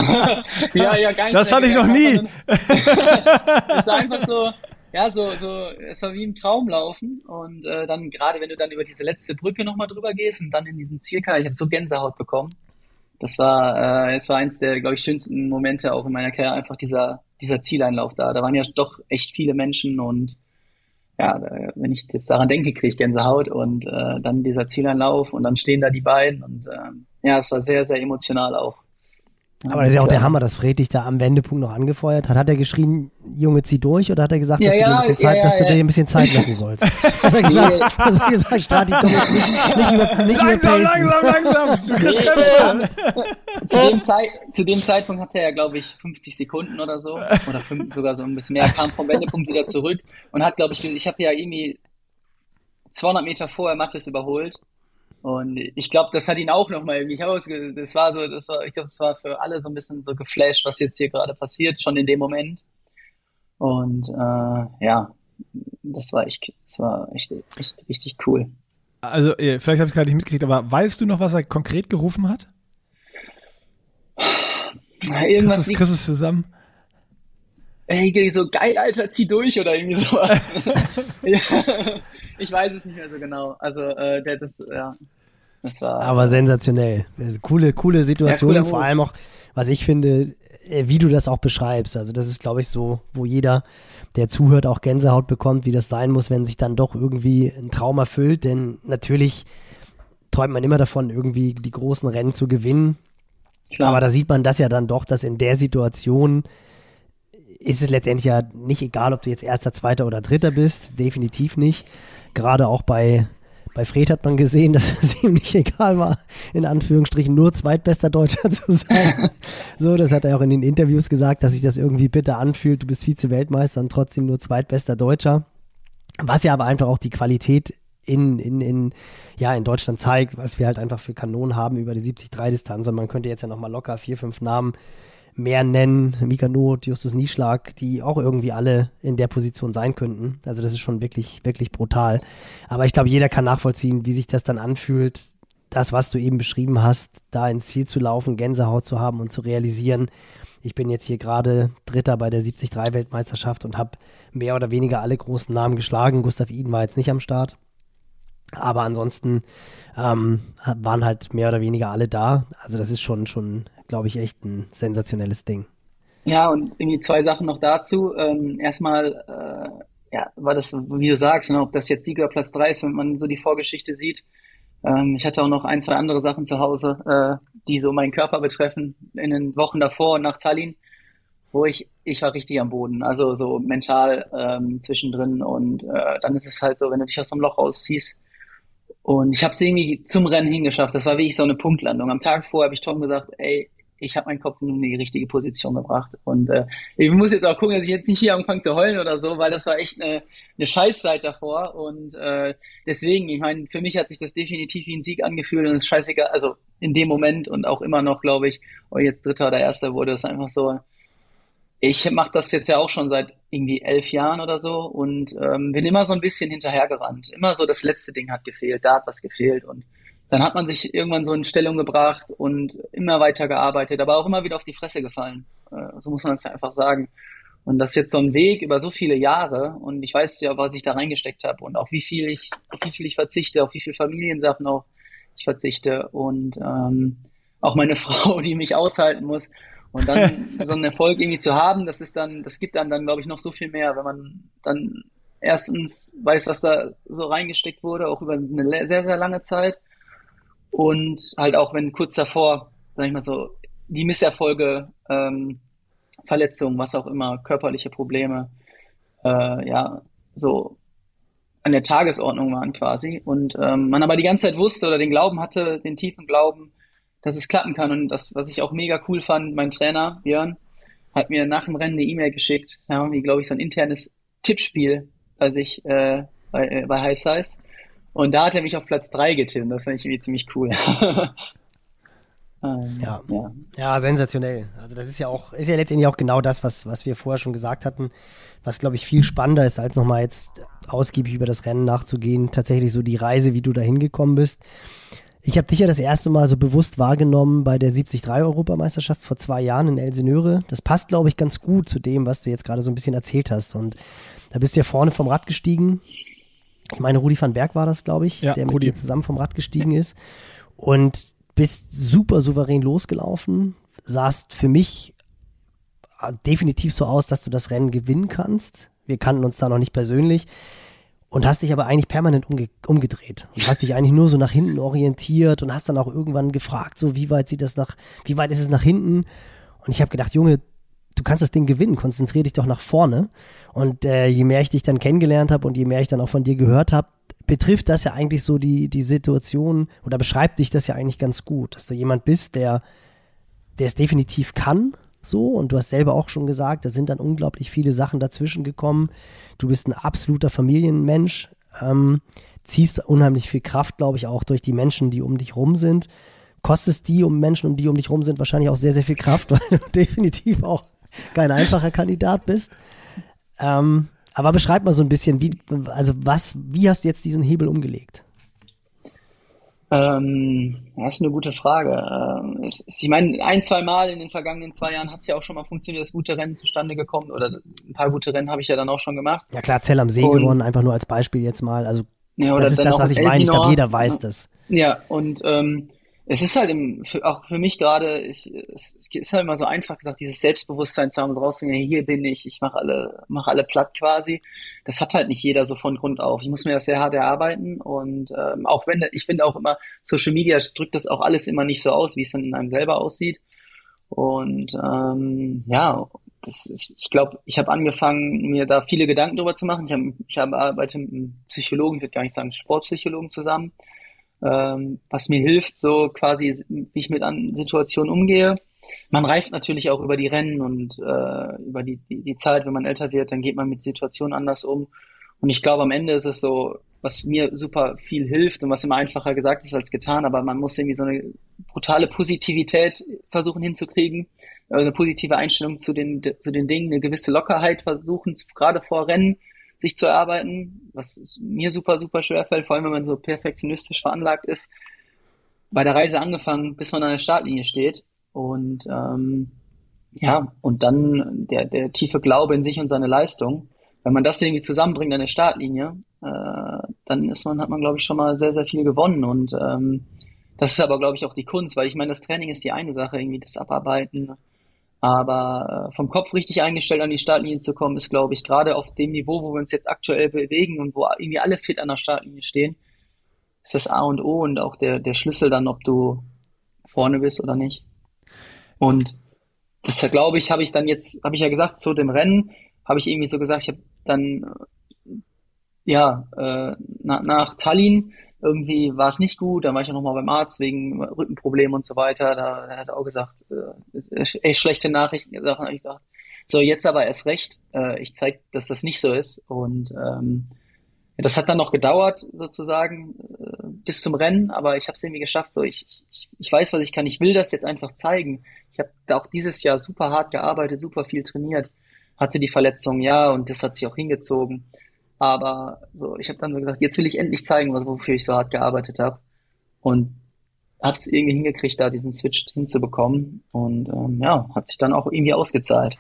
ja, gar nicht. Das hatte ich noch nie. Es war einfach so, es war wie im Traumlaufen. Und dann gerade, wenn du dann über diese letzte Brücke nochmal drüber gehst und dann in diesen Zielkanal, ich habe so Gänsehaut bekommen. es war eins der, glaube ich, schönsten Momente auch in meiner Karriere, einfach dieser Zieleinlauf da. Da waren ja doch echt viele Menschen und ja, wenn ich jetzt daran denke, kriege ich Gänsehaut und dann dieser Zieleinlauf und dann stehen da die beiden und ja, es war sehr, sehr emotional auch. Aber das ist ja auch der Hammer, dass Fred dich da am Wendepunkt noch angefeuert hat. Hat er geschrien, Junge, zieh durch, oder hat er gesagt, dass du dir ein bisschen Zeit lassen sollst? Hat er gesagt, Stati, komm jetzt nicht langsam, du kriegst Krämpfe. Zu dem Zeitpunkt hatte er, glaube ich, 50 Sekunden oder so, oder sogar so ein bisschen mehr, kam vom Wendepunkt wieder zurück und hat, glaube ich habe ja irgendwie 200 Meter vorher Mattes überholt. Und ich glaube, das hat ihn auch nochmal irgendwie, das war für alle so ein bisschen so geflasht, was jetzt hier gerade passiert, schon in dem Moment. Und ja, das war echt richtig cool. Also, vielleicht habe ich es gerade nicht mitgekriegt, aber weißt du noch, was er konkret gerufen hat? Irgendwas kriegst du es zusammen? Ey, so geil, Alter, zieh durch oder irgendwie sowas. Ja, ich weiß es nicht mehr so genau. Also, das war. Aber sensationell. Coole Situation, ja, vor allem auch, was ich finde, wie du das auch beschreibst. Also, das ist, glaube ich, so, wo jeder, der zuhört, auch Gänsehaut bekommt, wie das sein muss, wenn sich dann doch irgendwie ein Traum erfüllt. Denn natürlich träumt man immer davon, irgendwie die großen Rennen zu gewinnen. Klar. Aber da sieht man das ja dann doch, dass in der Situation ist es letztendlich ja nicht egal, ob du jetzt Erster, Zweiter oder Dritter bist. Definitiv nicht. Gerade auch bei Fred hat man gesehen, dass es ihm nicht egal war, in Anführungsstrichen nur zweitbester Deutscher zu sein. So, das hat er auch in den Interviews gesagt, dass sich das irgendwie bitter anfühlt. Du bist Vize-Weltmeister und trotzdem nur zweitbester Deutscher. Was ja aber einfach auch die Qualität in Deutschland zeigt, was wir halt einfach für Kanonen haben über die 73-Distanz. Und man könnte jetzt ja nochmal locker 4, 5 Namen mehr nennen, Mika Not, Justus Nieschlag, die auch irgendwie alle in der Position sein könnten. Also das ist schon wirklich, wirklich brutal. Aber ich glaube, jeder kann nachvollziehen, wie sich das dann anfühlt, das, was du eben beschrieben hast, da ins Ziel zu laufen, Gänsehaut zu haben und zu realisieren, ich bin jetzt hier gerade Dritter bei der 73-Weltmeisterschaft und habe mehr oder weniger alle großen Namen geschlagen. Gustav Iden war jetzt nicht am Start. Aber ansonsten waren halt mehr oder weniger alle da. Also das ist schon glaube ich, echt ein sensationelles Ding. Ja, und irgendwie 2 Sachen noch dazu. Erstmal, war das, wie du sagst, ob das jetzt Sieger Platz 3 ist, wenn man so die Vorgeschichte sieht. Ich hatte auch noch 1, 2 andere Sachen zu Hause, die so meinen Körper betreffen, in den Wochen davor und nach Tallinn, wo ich war richtig am Boden, also so mental zwischendrin und dann ist es halt so, wenn du dich aus dem Loch rausziehst. Und ich habe es irgendwie zum Rennen hingeschafft. Das war wirklich so eine Punktlandung. Am Tag vorher habe ich Tom gesagt, ey, ich habe meinen Kopf in die richtige Position gebracht. Und ich muss jetzt auch gucken, dass ich jetzt nicht hier anfange zu heulen oder so, weil das war echt eine Scheißzeit davor. Und deswegen, ich meine, für mich hat sich das definitiv wie ein Sieg angefühlt und es ist scheißegal, also in dem Moment und auch immer noch, glaube ich, ob jetzt Dritter oder Erster wurde, ist einfach so. Ich mache das jetzt ja auch schon seit irgendwie 11 Jahren oder so und bin immer so ein bisschen hinterhergerannt. Immer so das letzte Ding hat gefehlt, da hat was gefehlt und dann hat man sich irgendwann so in Stellung gebracht und immer weiter gearbeitet, aber auch immer wieder auf die Fresse gefallen. So muss man es ja einfach sagen. Und das ist jetzt so ein Weg über so viele Jahre und ich weiß ja, was ich da reingesteckt habe und auf wie viel ich verzichte, auf wie viel Familiensachen auch ich verzichte und auch meine Frau, die mich aushalten muss. Und dann so einen Erfolg irgendwie zu haben, das gibt dann, glaube ich, noch so viel mehr, wenn man dann erstens weiß, was da so reingesteckt wurde, auch über eine sehr, sehr lange Zeit. Und halt auch, wenn kurz davor, sag ich mal so, die Misserfolge, Verletzungen, was auch immer, körperliche Probleme, so an der Tagesordnung waren quasi. Und man aber die ganze Zeit wusste oder den Glauben hatte, den tiefen Glauben, dass es klappen kann. Und das, was ich auch mega cool fand, mein Trainer, Björn, hat mir nach dem Rennen eine E-Mail geschickt. Da haben wir, glaube ich, so ein internes Tippspiel bei sich, bei High Size. Und da hat er mich auf Platz 3 getippt. Das fand ich irgendwie ziemlich cool. Ja, sensationell. Also das ist ja letztendlich auch genau das, was wir vorher schon gesagt hatten, was, glaube ich, viel spannender ist, als nochmal jetzt ausgiebig über das Rennen nachzugehen. Tatsächlich so die Reise, wie du da hingekommen bist. Ich habe dich ja das erste Mal so bewusst wahrgenommen bei der 73-Europameisterschaft vor 2 Jahren in Elsenöre. Das passt, glaube ich, ganz gut zu dem, was du jetzt gerade so ein bisschen erzählt hast. Und da bist du ja vorne vom Rad gestiegen. Ich meine, Rudi van Berg war das, glaube ich, der mit dir zusammen vom Rad gestiegen ist. Und bist super souverän losgelaufen, sahst für mich definitiv so aus, dass du das Rennen gewinnen kannst. Wir kannten uns da noch nicht persönlich und hast dich aber eigentlich permanent umgedreht und hast dich eigentlich nur so nach hinten orientiert und hast dann auch irgendwann gefragt, so wie weit ist es nach hinten? Und ich habe gedacht, Junge, du kannst das Ding gewinnen, konzentrier dich doch nach vorne. Und je mehr ich dich dann kennengelernt habe und je mehr ich dann auch von dir gehört habe, betrifft das ja eigentlich so die Situation oder beschreibt dich das ja eigentlich ganz gut, dass du jemand bist, der es definitiv kann, so, und du hast selber auch schon gesagt, da sind dann unglaublich viele Sachen dazwischen gekommen. Du bist ein absoluter Familienmensch, ziehst unheimlich viel Kraft, glaube ich, auch durch die Menschen, die um dich rum sind. Kostest die Menschen, die um dich rum sind, wahrscheinlich auch sehr, sehr viel Kraft, weil du definitiv auch kein einfacher Kandidat bist. Aber beschreib mal so ein bisschen, wie hast du jetzt diesen Hebel umgelegt? Das ist eine gute Frage. Ich meine, 1-2 Mal in den vergangenen 2 Jahren hat es ja auch schon mal funktioniert, dass gute Rennen zustande gekommen oder ein paar gute Rennen habe ich ja dann auch schon gemacht. Ja klar, Zell am See gewonnen, einfach nur als Beispiel jetzt mal. Also ja, das ist das, was ich meine. Ich glaube, jeder weiß das. Ja, und es ist halt auch für mich gerade, es ist halt immer so einfach gesagt, dieses Selbstbewusstsein zu haben, so rauszugehen, hier bin ich mache alle platt quasi. Das hat halt nicht jeder so von Grund auf. Ich muss mir das sehr hart erarbeiten und auch wenn, ich finde auch immer, Social Media drückt das auch alles immer nicht so aus, wie es dann in einem selber aussieht. Und ich glaube, ich habe angefangen, mir da viele Gedanken drüber zu machen. Ich arbeite mit einem Psychologen, ich würde gar nicht sagen Sportpsychologen zusammen, was mir hilft, so quasi, wie ich mit Situationen umgehe. Man reift natürlich auch über die Rennen und über die Zeit, wenn man älter wird, dann geht man mit Situationen anders um. Und ich glaube, am Ende ist es so, was mir super viel hilft und was immer einfacher gesagt ist als getan, aber man muss irgendwie so eine brutale Positivität versuchen hinzukriegen, eine positive Einstellung zu den Dingen, eine gewisse Lockerheit versuchen, gerade vor Rennen sich zu erarbeiten, was mir super, super schwer fällt, vor allem wenn man so perfektionistisch veranlagt ist. Bei der Reise angefangen, bis man an der Startlinie steht und und dann der tiefe Glaube in sich und seine Leistung. Wenn man das irgendwie zusammenbringt an der Startlinie, dann hat man, glaube ich, schon mal sehr, sehr viel gewonnen und das ist aber, glaube ich, auch die Kunst, weil ich meine, das Training ist die eine Sache, irgendwie das Abarbeiten, aber vom Kopf richtig eingestellt an die Startlinie zu kommen, ist, glaube ich, gerade auf dem Niveau, wo wir uns jetzt aktuell bewegen und wo irgendwie alle fit an der Startlinie stehen, ist das A und O und auch der Schlüssel dann, ob du vorne bist oder nicht. Und das, glaube ich, habe ich ja gesagt, zu dem Rennen, habe ich irgendwie so gesagt, ich habe dann, nach Tallinn, irgendwie war es nicht gut, dann war ich auch nochmal beim Arzt wegen Rückenproblemen und so weiter, da hat er auch gesagt, echt schlechte Nachrichten gesagt, habe ich gesagt, so jetzt aber erst recht, ich zeige, dass das nicht so ist und das hat dann noch gedauert sozusagen bis zum Rennen, aber ich habe es irgendwie geschafft, so ich weiß, was ich kann, ich will das jetzt einfach zeigen. Ich habe auch dieses Jahr super hart gearbeitet, super viel trainiert, hatte die Verletzung, ja, und das hat sich auch hingezogen. Aber so, ich habe dann so gesagt, jetzt will ich endlich zeigen, wofür ich so hart gearbeitet habe. Und habe es irgendwie hingekriegt, da diesen Switch hinzubekommen. Und hat sich dann auch irgendwie ausgezahlt.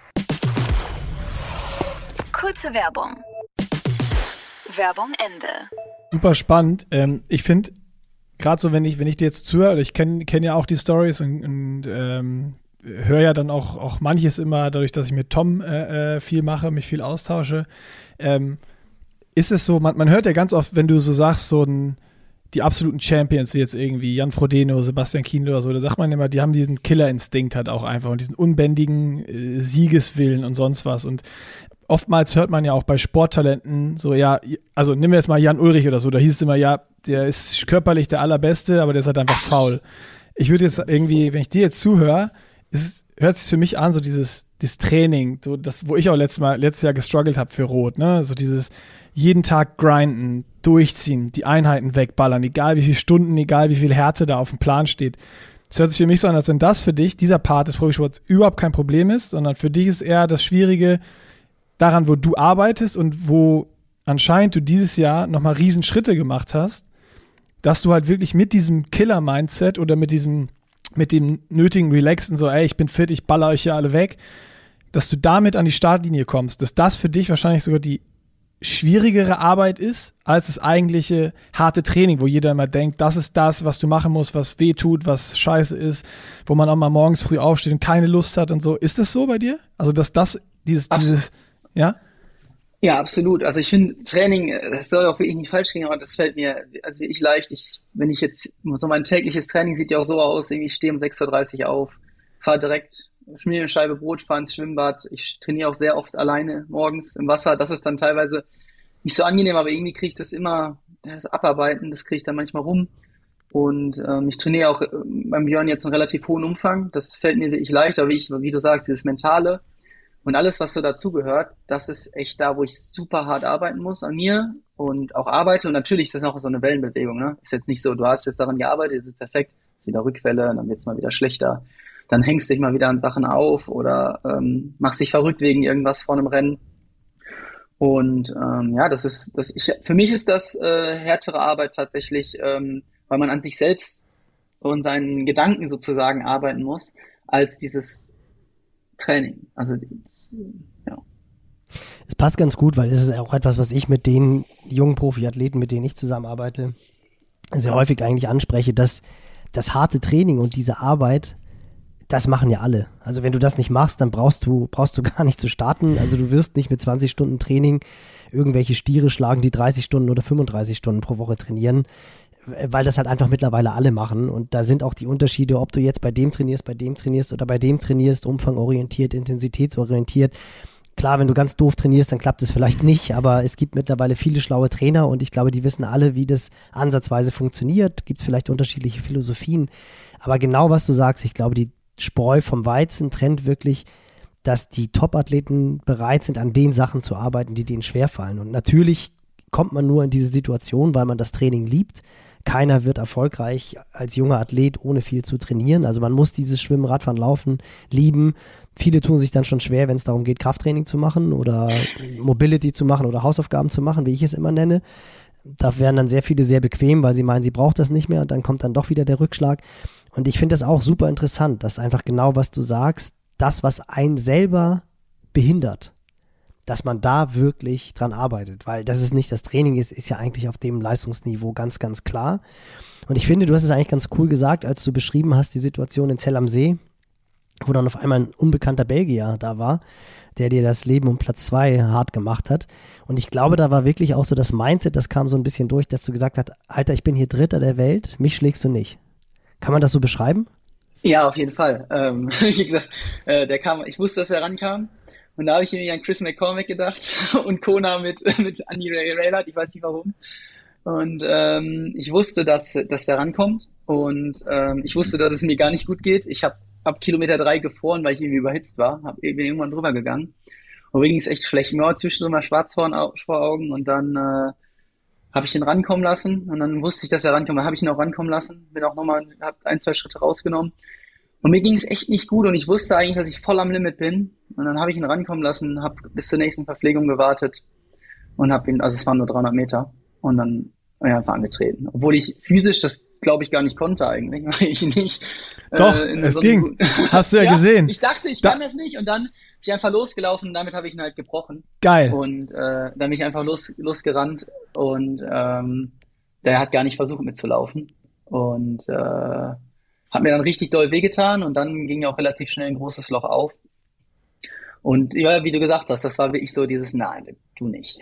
Kurze Werbung. Werbung Ende. Super spannend. Ich finde, gerade so, wenn ich dir jetzt zuhöre, ich kenn ja auch die Stories und höre ja dann auch manches immer, dadurch, dass ich mit Tom viel mache, mich viel austausche, ist es so, man hört ja ganz oft, wenn du so sagst, die absoluten Champions, wie jetzt irgendwie Jan Frodeno, Sebastian Kienle oder so, da sagt man immer, die haben diesen Killerinstinkt halt auch einfach und diesen unbändigen Siegeswillen und sonst was. Und oftmals hört man ja auch bei Sporttalenten so, ja, also nehmen wir jetzt mal Jan Ullrich oder so, da hieß es immer, ja, der ist körperlich der Allerbeste, aber der ist halt einfach faul. Ich würde jetzt irgendwie, wenn ich dir jetzt zuhöre, hört es sich für mich an, so dieses Training, so das, wo ich auch letztes Jahr gestruggelt habe für Rot, ne, so dieses jeden Tag grinden, durchziehen, die Einheiten wegballern, egal wie viele Stunden, egal wie viel Härte da auf dem Plan steht. Es hört sich für mich so an, als wenn das für dich, dieser Part des Profisports, überhaupt kein Problem ist, sondern für dich ist eher das Schwierige daran, wo du arbeitest und wo anscheinend du dieses Jahr nochmal Riesenschritte gemacht hast, dass du halt wirklich mit diesem Killer-Mindset oder mit dem nötigen Relaxen, so, ey, ich bin fit, ich baller euch ja alle weg, dass du damit an die Startlinie kommst, dass das für dich wahrscheinlich sogar die schwierigere Arbeit ist als das eigentliche harte Training, wo jeder immer denkt, das ist das, was du machen musst, was weh tut, was scheiße ist, wo man auch mal morgens früh aufsteht und keine Lust hat und so. Ist das so bei dir? Also, dass dieses, ja? Ja, absolut. Also ich finde Training, das soll auch wirklich nicht falsch gehen, aber das fällt mir, also wirklich leicht. Wenn ich jetzt, so mein tägliches Training sieht ja auch so aus, irgendwie ich stehe um 6:30 Uhr auf, fahre direkt, schmier eine Scheibe Brot, fahre ins Schwimmbad. Ich trainiere auch sehr oft alleine morgens im Wasser. Das ist dann teilweise nicht so angenehm, aber irgendwie kriege ich das immer, das Abarbeiten, das kriege ich dann manchmal rum. Und ich trainiere auch beim Björn jetzt einen relativ hohen Umfang. Das fällt mir wirklich leicht, aber wie du sagst, dieses Mentale und alles, was so dazugehört, das ist echt da, wo ich super hart arbeiten muss an mir und auch arbeite. Und natürlich ist das noch so eine Wellenbewegung. Ne? Ist jetzt nicht so, du hast jetzt daran gearbeitet, jetzt ist perfekt, ist wieder Rückfälle, dann wird es mal wieder schlechter. Dann hängst du dich mal wieder an Sachen auf oder machst dich verrückt wegen irgendwas vor einem Rennen. Und ja, für mich ist das härtere Arbeit tatsächlich, weil man an sich selbst und seinen Gedanken sozusagen arbeiten muss, als dieses Training. Also ja. Es passt ganz gut, weil es ist auch etwas, was ich mit den jungen Profiathleten, mit denen ich zusammenarbeite, sehr häufig eigentlich anspreche, dass das harte Training und diese Arbeit, das machen ja alle. Also wenn du das nicht machst, dann brauchst du gar nicht zu starten. Also du wirst nicht mit 20 Stunden Training irgendwelche Stiere schlagen, die 30 Stunden oder 35 Stunden pro Woche trainieren, weil das halt einfach mittlerweile alle machen. Und da sind auch die Unterschiede, ob du jetzt bei dem trainierst oder bei dem trainierst, umfangorientiert, intensitätsorientiert. Klar, wenn du ganz doof trainierst, dann klappt es vielleicht nicht, aber es gibt mittlerweile viele schlaue Trainer und ich glaube, die wissen alle, wie das ansatzweise funktioniert. Gibt es vielleicht unterschiedliche Philosophien, aber genau was du sagst, ich glaube, die Spreu vom Weizen trennt wirklich, dass die Top-Athleten bereit sind, an den Sachen zu arbeiten, die denen schwerfallen. Und natürlich kommt man nur in diese Situation, weil man das Training liebt. Keiner wird erfolgreich als junger Athlet, ohne viel zu trainieren. Also man muss dieses Schwimmen, Radfahren, Laufen lieben. Viele tun sich dann schon schwer, wenn es darum geht, Krafttraining zu machen oder Mobility zu machen oder Hausaufgaben zu machen, wie ich es immer nenne. Da werden dann sehr viele sehr bequem, weil sie meinen, sie braucht das nicht mehr und dann kommt dann doch wieder der Rückschlag. Und ich finde das auch super interessant, dass einfach genau, was du sagst, das, was einen selber behindert, dass man da wirklich dran arbeitet, weil dass es nicht das Training ist ja eigentlich auf dem Leistungsniveau ganz, ganz klar. Und ich finde, du hast es eigentlich ganz cool gesagt, als du beschrieben hast, die Situation in Zell am See, wo dann auf einmal ein unbekannter Belgier da war, der dir das Leben um Platz 2 hart gemacht hat. Und ich glaube, da war wirklich auch so das Mindset, das kam so ein bisschen durch, dass du gesagt hast, Alter, ich bin hier Dritter der Welt, mich schlägst du nicht. Kann man das so beschreiben? Ja, auf jeden Fall. Wie gesagt, ich wusste, dass er rankam. Und da habe ich irgendwie an Chris McCormick gedacht und Kona mit Andy Raylard, ich weiß nicht warum. Und ich wusste, dass der rankommt. Und ich wusste, dass es mir gar nicht gut geht. Ich habe ab Kilometer 3 gefroren, weil ich irgendwie überhitzt war. Bin irgendwann drüber gegangen. Und mir ging es echt schlecht. Mir war zwischendurch mal schwarz vor Augen. Und dann habe ich ihn rankommen lassen. Und dann wusste ich, dass er rankommt. Dann habe ich ihn auch rankommen lassen. Bin auch nochmal, habe 1-2 Schritte rausgenommen. Und mir ging es echt nicht gut und ich wusste eigentlich, dass ich voll am Limit bin. Und dann habe ich ihn rankommen lassen, habe bis zur nächsten Verpflegung gewartet und habe ihn, also es waren nur 300 Meter und dann einfach angetreten. Obwohl ich physisch das, glaube ich, gar nicht konnte eigentlich, weil ich nicht. Doch, es ging. Hast du ja gesehen. Ich dachte, ich kann das nicht und dann bin ich einfach losgelaufen und damit habe ich ihn halt gebrochen. Geil. Und dann bin ich einfach losgerannt und der hat gar nicht versucht mitzulaufen und hat mir dann richtig doll wehgetan und dann ging ja auch relativ schnell ein großes Loch auf. Und ja, wie du gesagt hast, das war wirklich so dieses, nein, du nicht.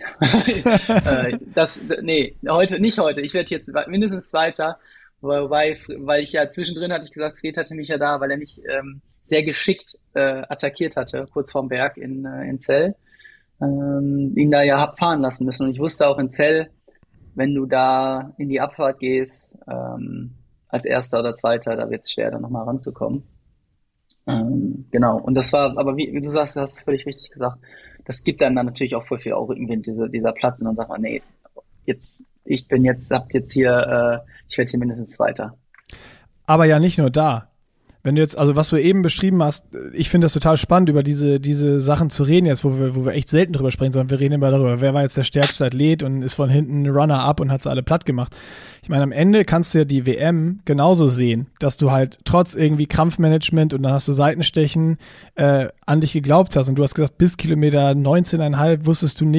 Nicht heute. Ich werde jetzt mindestens Zweiter. Wobei, weil ich ja zwischendrin hatte ich gesagt, Fred hatte mich ja da, weil er mich sehr geschickt attackiert hatte, kurz vorm Berg in Zell. Ihn da ja hab fahren lassen müssen. Und ich wusste auch in Zell, wenn du da in die Abfahrt gehst, als Erster oder Zweiter, da wird es schwer, da nochmal ranzukommen. Genau, und das war, aber wie du sagst, hast du völlig richtig gesagt, das gibt einem dann natürlich auch voll viel Rückenwind, dieser Platz, und dann sagt man, nee, ich werde hier mindestens Zweiter. Aber ja nicht nur da. Wenn du jetzt, also was du eben beschrieben hast, ich finde das total spannend, über diese Sachen zu reden jetzt, wo wir echt selten drüber sprechen, sondern wir reden immer darüber, wer war jetzt der stärkste Athlet und ist von hinten Runner-up und hat sie alle platt gemacht. Ich meine, am Ende kannst du ja die WM genauso sehen, dass du halt trotz irgendwie Krampfmanagement und dann hast du Seitenstechen an dich geglaubt hast und du hast gesagt, bis Kilometer 19,5 wusstest du nicht,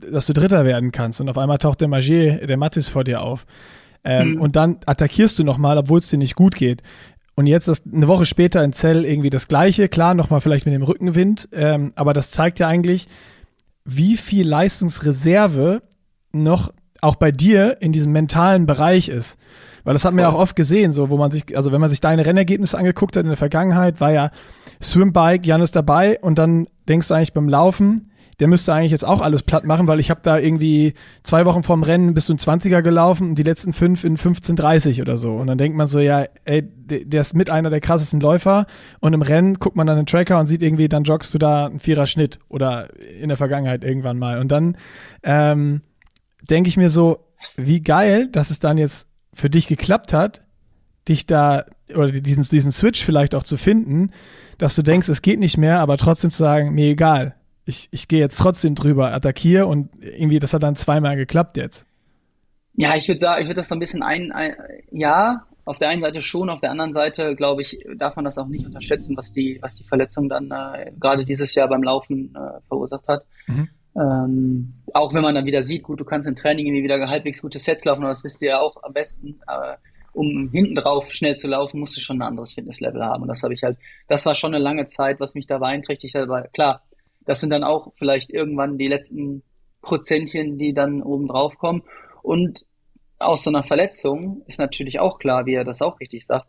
dass du Dritter werden kannst und auf einmal taucht der Magier, der Mattis vor dir auf. Und dann attackierst du nochmal, obwohl es dir nicht gut geht. Und jetzt eine Woche später in Zell irgendwie das Gleiche, klar, nochmal vielleicht mit dem Rückenwind, aber das zeigt ja eigentlich, wie viel Leistungsreserve noch auch bei dir in diesem mentalen Bereich ist. Weil das hat man ja auch oft gesehen, so, wo man sich, also wenn man sich deine Rennergebnisse angeguckt hat in der Vergangenheit, war ja Swimbike, Jan ist dabei und dann denkst du eigentlich beim Laufen, der müsste eigentlich jetzt auch alles platt machen, weil ich habe da irgendwie 2 Wochen vorm Rennen bis zum 20er gelaufen und die letzten 5 in 15:30 oder so. Und dann denkt man so, ja, ey, der ist mit einer der krassesten Läufer und im Rennen guckt man dann den Tracker und sieht irgendwie, dann joggst du da einen 4er Schnitt oder in der Vergangenheit irgendwann mal. Und dann denke ich mir so, wie geil, dass es dann jetzt für dich geklappt hat, dich da oder diesen Switch vielleicht auch zu finden, dass du denkst, es geht nicht mehr, aber trotzdem zu sagen, mir egal, ich gehe jetzt trotzdem drüber, attackiere und irgendwie, das hat dann 2-mal geklappt jetzt. Ja, ich würde sagen, ich würde das so ein bisschen ja, auf der einen Seite schon, auf der anderen Seite, glaube ich, darf man das auch nicht unterschätzen, was die Verletzung dann gerade dieses Jahr beim Laufen verursacht hat. Auch wenn man dann wieder sieht, gut, du kannst im Training irgendwie wieder halbwegs gute Sets laufen, aber das wisst ihr ja auch am besten, um hinten drauf schnell zu laufen, musst du schon ein anderes Fitnesslevel haben. Und das war schon eine lange Zeit, was mich da beeinträchtigt hat, aber klar, das sind dann auch vielleicht irgendwann die letzten Prozentchen, die dann oben drauf kommen. Und aus so einer Verletzung ist natürlich auch klar, wie er das auch richtig sagt,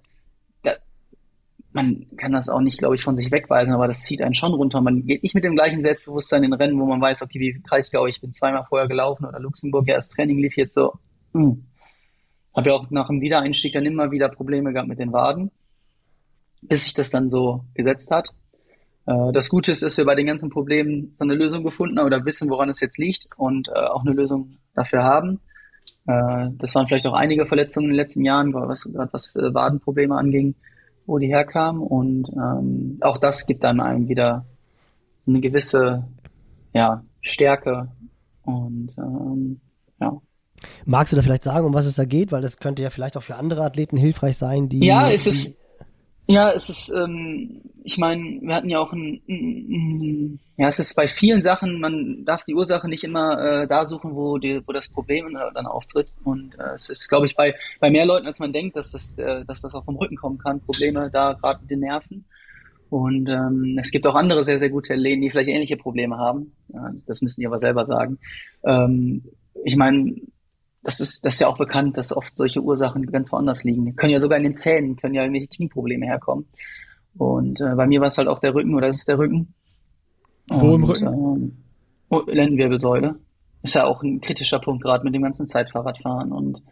man kann das auch nicht, glaube ich, von sich wegweisen, aber das zieht einen schon runter. Man geht nicht mit dem gleichen Selbstbewusstsein in Rennen, wo man weiß, okay, wie Kraichgau, ich bin 2-mal vorher gelaufen oder Luxemburg, ja, das Training lief jetzt so. Habe ja auch nach dem Wiedereinstieg dann immer wieder Probleme gehabt mit den Waden, bis sich das dann so gesetzt hat. Das Gute ist, dass wir bei den ganzen Problemen so eine Lösung gefunden haben oder wissen, woran es jetzt liegt und auch eine Lösung dafür haben. Das waren vielleicht auch einige Verletzungen in den letzten Jahren, was Wadenprobleme anging, wo die herkamen. Und auch das gibt einem wieder eine gewisse Stärke. Und ja. Magst du da vielleicht sagen, um was es da geht? Weil das könnte ja vielleicht auch für andere Athleten hilfreich sein, die... es ist, ich meine, wir hatten ja auch es ist bei vielen Sachen, man darf die Ursache nicht immer da suchen, wo das Problem dann auftritt. Und es ist, glaube ich, bei mehr Leuten, als man denkt, dass das auch vom Rücken kommen kann, Probleme da gerade mit den Nerven. Und es gibt auch andere sehr, sehr gute Athleten, die vielleicht ähnliche Probleme haben. Das müssen die aber selber sagen. Ich meine, das ist ja auch bekannt, dass oft solche Ursachen ganz woanders liegen. Die können ja sogar in den Zähnen, können ja irgendwelche Knieprobleme herkommen. Und bei mir war es halt auch der Rücken, oder es ist der Rücken. Wo im Rücken? Lendenwirbelsäule. Ist ja auch ein kritischer Punkt, gerade mit dem ganzen Zeitfahrradfahren. Und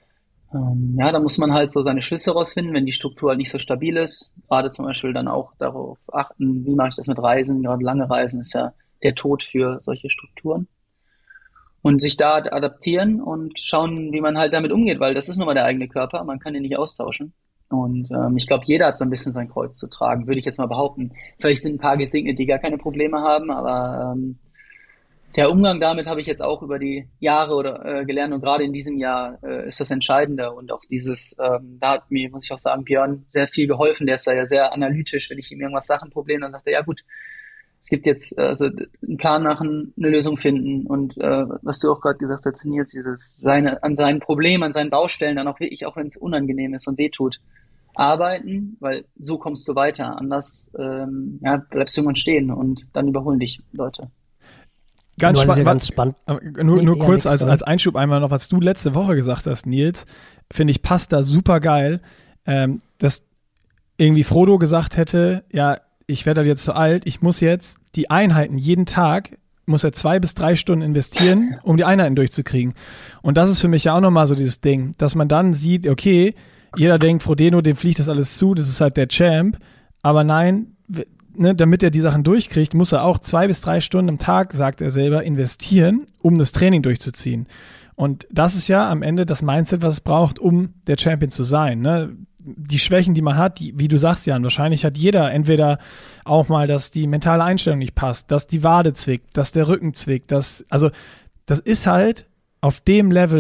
da muss man halt so seine Schlüsse rausfinden, wenn die Struktur halt nicht so stabil ist. Gerade zum Beispiel dann auch darauf achten, wie mache ich das mit Reisen. Gerade lange Reisen ist ja der Tod für solche Strukturen. Und sich da adaptieren und schauen, wie man halt damit umgeht, weil das ist nun mal der eigene Körper, man kann ihn nicht austauschen. Und ich glaube, jeder hat so ein bisschen sein Kreuz zu tragen, würde ich jetzt mal behaupten. Vielleicht sind ein paar gesegnet, die gar keine Probleme haben, aber der Umgang damit habe ich jetzt auch über die Jahre gelernt und gerade in diesem Jahr ist das Entscheidende und auch dieses, da hat mir, muss ich auch sagen, Björn sehr viel geholfen, der ist da ja sehr analytisch, wenn ich ihm irgendwas sage, ein Problem, dann sagt er, ja gut, es gibt jetzt einen Plan machen, eine Lösung finden und was du auch gerade gesagt hast, Nils, an seinen Problemen, an seinen Baustellen dann auch wirklich, auch wenn es unangenehm ist und wehtut, arbeiten, weil so kommst du weiter. Anders bleibst du irgendwann stehen und dann überholen dich Leute. Ganz spannend. Nur kurz als Einschub einmal noch, was du letzte Woche gesagt hast, Nils, finde ich, passt da super geil, dass irgendwie Frodo gesagt hätte, ja, ich werde jetzt zu alt, ich muss jetzt die Einheiten jeden Tag, muss er 2 bis 3 Stunden investieren, um die Einheiten durchzukriegen. Und das ist für mich ja auch nochmal so dieses Ding, dass man dann sieht, okay, jeder denkt, Frodeno, dem fliegt das alles zu, das ist halt der Champ, aber nein, damit er die Sachen durchkriegt, muss er auch 2 bis 3 Stunden am Tag, sagt er selber, investieren, um das Training durchzuziehen. Und das ist ja am Ende das Mindset, was es braucht, um der Champion zu sein, ne? Die Schwächen, die man hat, wie du sagst, Jan, wahrscheinlich hat jeder entweder auch mal, dass die mentale Einstellung nicht passt, dass die Wade zwickt, dass der Rücken zwickt, das ist halt auf dem Level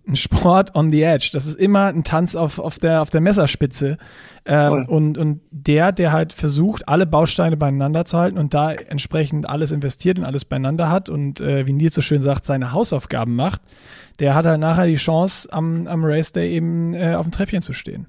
ein Sport on the edge. Das ist immer ein Tanz auf der Messerspitze. Und der halt versucht, alle Bausteine beieinander zu halten und da entsprechend alles investiert und alles beieinander hat und wie Nils so schön sagt, seine Hausaufgaben macht, der hat halt nachher die Chance, am Race Day eben auf dem Treppchen zu stehen.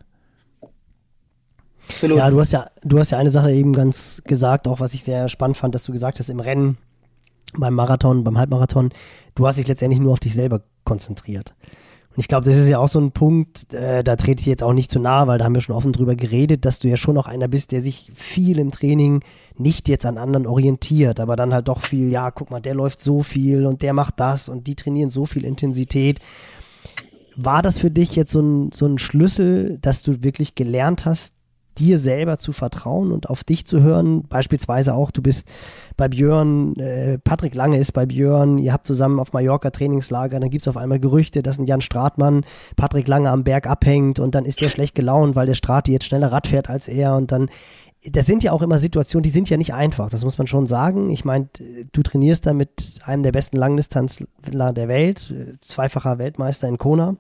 Absolut. Ja, du hast ja eine Sache eben ganz gesagt, auch was ich sehr spannend fand, dass du gesagt hast, im Rennen, beim Marathon, beim Halbmarathon, du hast dich letztendlich nur auf dich selber konzentriert. Und ich glaube, das ist ja auch so ein Punkt, da trete ich jetzt auch nicht zu nahe, weil da haben wir schon offen drüber geredet, dass du ja schon auch einer bist, der sich viel im Training nicht jetzt an anderen orientiert, aber dann halt doch viel, ja, guck mal, der läuft so viel und der macht das und die trainieren so viel Intensität. War das für dich jetzt so ein Schlüssel, dass du wirklich gelernt hast, dir selber zu vertrauen und auf dich zu hören? Beispielsweise auch, du bist bei Björn, Patrick Lange ist bei Björn, ihr habt zusammen auf Mallorca Trainingslager, dann gibt es auf einmal Gerüchte, dass ein Jan Stratmann Patrick Lange am Berg abhängt und dann ist der schlecht gelaunt, weil der Strati jetzt schneller Rad fährt als er und dann, das sind ja auch immer Situationen, die sind ja nicht einfach, das muss man schon sagen. Ich meine, du trainierst da mit einem der besten Langdistanzler der Welt, zweifacher Weltmeister in Kona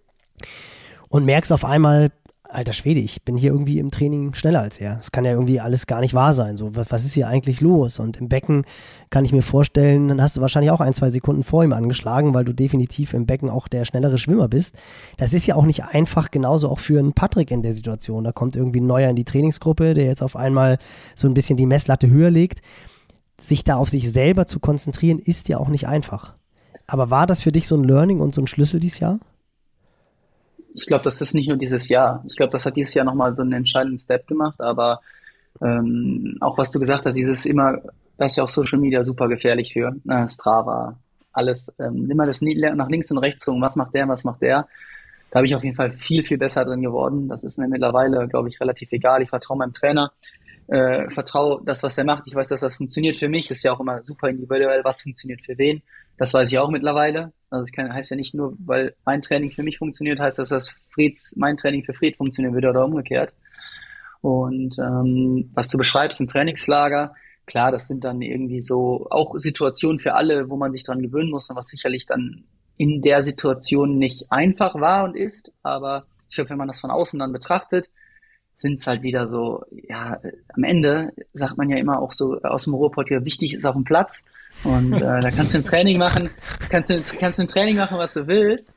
und merkst auf einmal, alter Schwede, ich bin hier irgendwie im Training schneller als er. Das kann ja irgendwie alles gar nicht wahr sein. So, was ist hier eigentlich los? Und im Becken kann ich mir vorstellen, dann hast du wahrscheinlich auch 1-2 Sekunden vor ihm angeschlagen, weil du definitiv im Becken auch der schnellere Schwimmer bist. Das ist ja auch nicht einfach, genauso auch für einen Patrick in der Situation. Da kommt irgendwie ein Neuer in die Trainingsgruppe, der jetzt auf einmal so ein bisschen die Messlatte höher legt. Sich da auf sich selber zu konzentrieren, ist ja auch nicht einfach. Aber war das für dich so ein Learning und so ein Schlüssel dieses Jahr? Ich glaube, das ist nicht nur dieses Jahr. Ich glaube, das hat dieses Jahr nochmal so einen entscheidenden Step gemacht, aber auch was du gesagt hast, da ist ja auch Social Media super gefährlich für, Strava, alles, immer das nach links und rechts rum, was macht der, was macht der. Da habe ich auf jeden Fall viel, viel besser drin geworden. Das ist mir mittlerweile, glaube ich, relativ egal. Ich vertraue meinem Trainer, vertraue das, was er macht. Ich weiß, dass das funktioniert für mich. Ist ja auch immer super individuell, was funktioniert für wen. Das weiß ich auch mittlerweile. Also es heißt ja nicht nur, weil mein Training für mich funktioniert, heißt das, dass mein Training für Fred funktionieren würde oder umgekehrt. Und was du beschreibst im Trainingslager, klar, das sind dann irgendwie so auch Situationen für alle, wo man sich dran gewöhnen muss und was sicherlich dann in der Situation nicht einfach war und ist. Aber ich glaube, wenn man das von außen dann betrachtet, sind es halt wieder so, ja, am Ende sagt man ja immer auch so aus dem Ruhrpott, ja, wichtig ist auf dem Platz. Und da kannst du ein Training machen, kannst du ein Training machen, was du willst.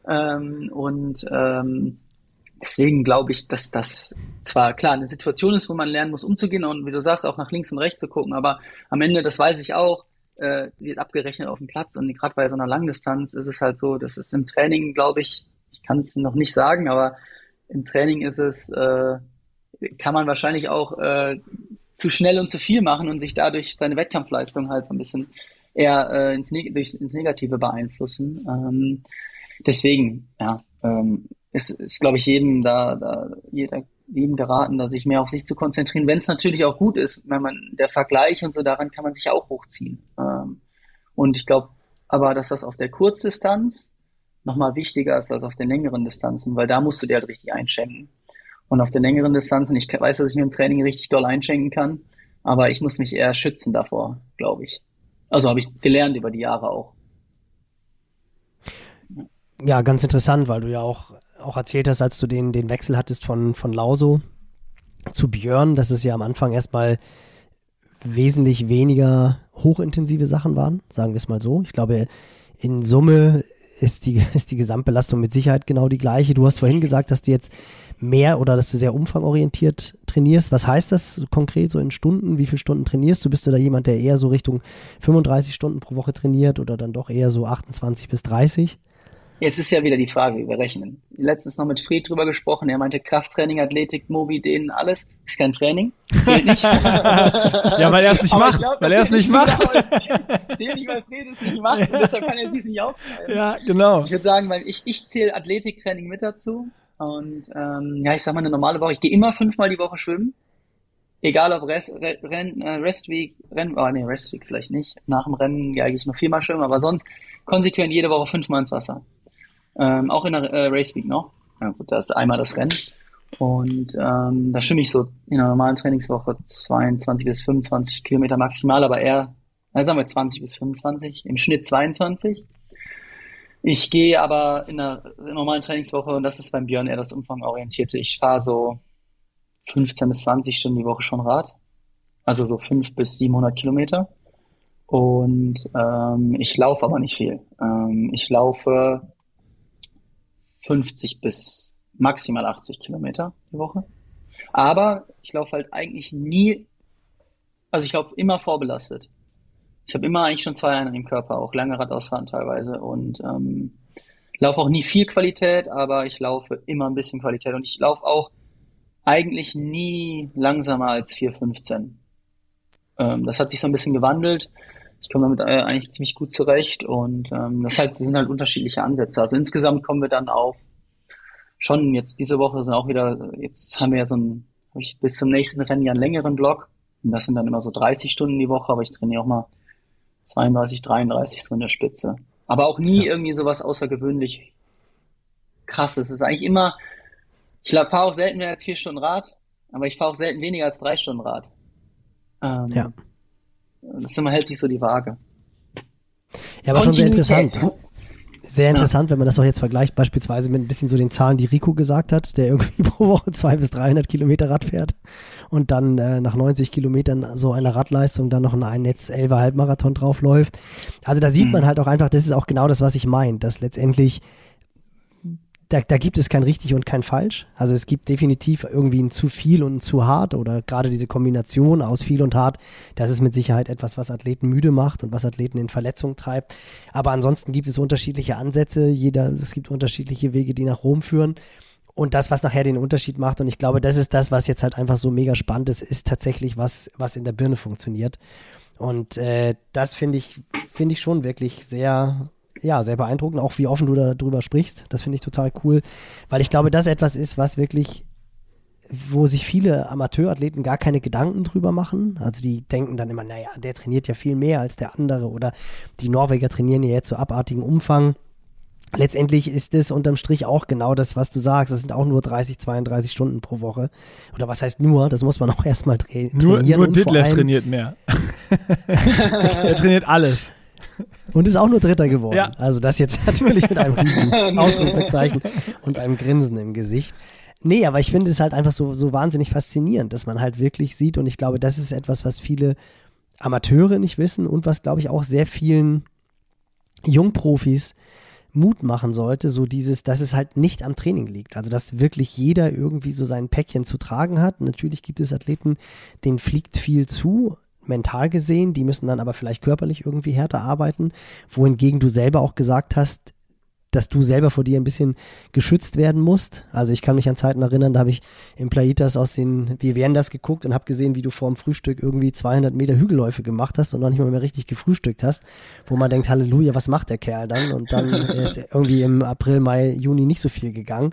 Deswegen glaube ich, dass das zwar klar eine Situation ist, wo man lernen muss, umzugehen und wie du sagst, auch nach links und rechts zu gucken, aber am Ende, das weiß ich auch, wird abgerechnet auf dem Platz und gerade bei so einer Langdistanz ist es halt so, das ist im Training, glaube ich kann es noch nicht sagen, aber im Training ist es, kann man wahrscheinlich auch zu schnell und zu viel machen und sich dadurch seine Wettkampfleistung halt so ein bisschen eher ins Negative beeinflussen. Deswegen, ja, ist glaube ich, jedem geraten, da sich mehr auf sich zu konzentrieren, wenn es natürlich auch gut ist, wenn man der Vergleich und so, daran kann man sich auch hochziehen. Und ich glaube aber, dass das auf der Kurzdistanz nochmal wichtiger ist als auf den längeren Distanzen, weil da musst du dir halt richtig einschenken. Und auf den längeren Distanzen, ich weiß, dass ich mir im Training richtig doll einschenken kann, aber ich muss mich eher schützen davor, glaube ich. Also habe ich gelernt über die Jahre auch. Ja, ganz interessant, weil du ja auch erzählt hast, als du den Wechsel hattest von Lauso zu Björn, dass es ja am Anfang erstmal wesentlich weniger hochintensive Sachen waren, sagen wir es mal so. Ich glaube, in Summe ist die Gesamtbelastung mit Sicherheit genau die gleiche. Du hast vorhin gesagt, dass du jetzt mehr oder dass du sehr umfangorientiert trainierst. Was heißt das konkret so in Stunden? Wie viele Stunden trainierst du? Bist du da jemand, der eher so Richtung 35 Stunden pro Woche trainiert oder dann doch eher so 28 bis 30? Jetzt ist ja wieder die Frage, wie wir rechnen. Letztens noch mit Fred drüber gesprochen. Er meinte, Krafttraining, Athletik, Mobi, Dehnen, alles ist kein Training. Zählt nicht. Ja, weil er es nicht macht. Weil er es nicht macht. Zählt nicht, weil Fred es nicht macht. Und deshalb kann er es nicht aufschreiben. Ja, genau. Ich würde sagen, weil ich zähle Athletiktraining mit dazu. Und ich sag mal, eine normale Woche. Ich gehe immer 5-mal die Woche schwimmen. Egal ob Restweek vielleicht nicht. Nach dem Rennen gehe ich noch 4-mal schwimmen, aber sonst konsequent jede Woche 5-mal ins Wasser. Auch in der Raceweek noch. Ja gut, da ist einmal das Rennen. Und da schwimme ich so in einer normalen Trainingswoche 22 bis 25 Kilometer maximal, aber eher, sagen wir 20 bis 25, im Schnitt 22. Ich gehe aber in einer normalen Trainingswoche, und das ist beim Björn eher das Umfangorientierte. Ich fahre so 15 bis 20 Stunden die Woche schon Rad, also so 500 bis 700 Kilometer. Und ich laufe aber nicht viel. Ich laufe 50 bis maximal 80 Kilometer die Woche. Aber ich laufe halt eigentlich nie, also ich laufe immer vorbelastet. Ich habe immer eigentlich schon zwei Einheiten im Körper, auch lange Radausfahrten teilweise. Und laufe auch nie viel Qualität, aber ich laufe immer ein bisschen Qualität. Und ich laufe auch eigentlich nie langsamer als 4,15. Das hat sich so ein bisschen gewandelt. Ich komme damit eigentlich ziemlich gut zurecht. Und das sind halt unterschiedliche Ansätze. Also insgesamt kommen wir dann auf schon jetzt diese Woche sind auch wieder, jetzt haben wir ja hab ich bis zum nächsten Rennen ja einen längeren Block. Und das sind dann immer so 30 Stunden die Woche, aber ich trainiere auch mal 32, 33 so in der Spitze. Aber auch nie irgendwie sowas außergewöhnlich Krasses. Es ist eigentlich immer, ich fahre auch selten mehr als 4 Stunden Rad, aber ich fahre auch selten weniger als 3 Stunden Rad. Ja. Das immer hält sich so die Waage. Ja, aber schon sehr Kontinuität. interessant. Sehr interessant, wenn man das auch jetzt vergleicht, beispielsweise mit ein bisschen so den Zahlen, die Rico gesagt hat, der irgendwie pro Woche 200 bis 300 Kilometer Rad fährt und dann nach 90 Kilometern so einer Radleistung dann noch einen jetzt 11er Halbmarathon draufläuft. Also da sieht man halt auch einfach, das ist auch genau das, was ich meine, dass letztendlich da gibt es kein richtig und kein falsch. Also es gibt definitiv irgendwie ein zu viel und ein zu hart oder gerade diese Kombination aus viel und hart, das ist mit Sicherheit etwas, was Athleten müde macht und was Athleten in Verletzung treibt. Aber ansonsten gibt es unterschiedliche Ansätze, es gibt unterschiedliche Wege, die nach Rom führen. Und das, was nachher den Unterschied macht, und ich glaube, das ist das, was jetzt halt einfach so mega spannend ist tatsächlich, was in der Birne funktioniert. Und das finde ich schon wirklich sehr beeindruckend, auch wie offen du darüber sprichst. Das finde ich total cool, weil ich glaube, das etwas ist, was wirklich, wo sich viele Amateurathleten gar keine Gedanken drüber machen. Also die denken dann immer, naja, der trainiert ja viel mehr als der andere oder die Norweger trainieren ja jetzt so abartigen Umfang. Letztendlich ist es unterm Strich auch genau das, was du sagst. Das sind auch nur 30, 32 Stunden pro Woche. Oder was heißt nur? Das muss man auch erstmal trainieren. Nur Ditlev trainiert mehr. Er trainiert alles. Und ist auch nur Dritter geworden. Ja. Also das jetzt natürlich mit einem riesen Ausrufezeichen und einem Grinsen im Gesicht. Nee, aber ich finde es halt einfach so wahnsinnig faszinierend, dass man halt wirklich sieht, und ich glaube, das ist etwas, was viele Amateure nicht wissen und was, glaube ich, auch sehr vielen Jungprofis Mut machen sollte, so dass es halt nicht am Training liegt. Also, dass wirklich jeder irgendwie so sein Päckchen zu tragen hat. Natürlich gibt es Athleten, denen fliegt viel zu, mental gesehen, die müssen dann aber vielleicht körperlich irgendwie härter arbeiten, wohingegen du selber auch gesagt hast, dass du selber vor dir ein bisschen geschützt werden musst. Also ich kann mich an Zeiten erinnern, da habe ich im Plaitas aus den Viviendas geguckt und habe gesehen, wie du vor dem Frühstück irgendwie 200 Meter Hügelläufe gemacht hast und noch nicht mal mehr richtig gefrühstückt hast, wo man denkt, Halleluja, was macht der Kerl dann? Und dann ist irgendwie im April, Mai, Juni nicht so viel gegangen.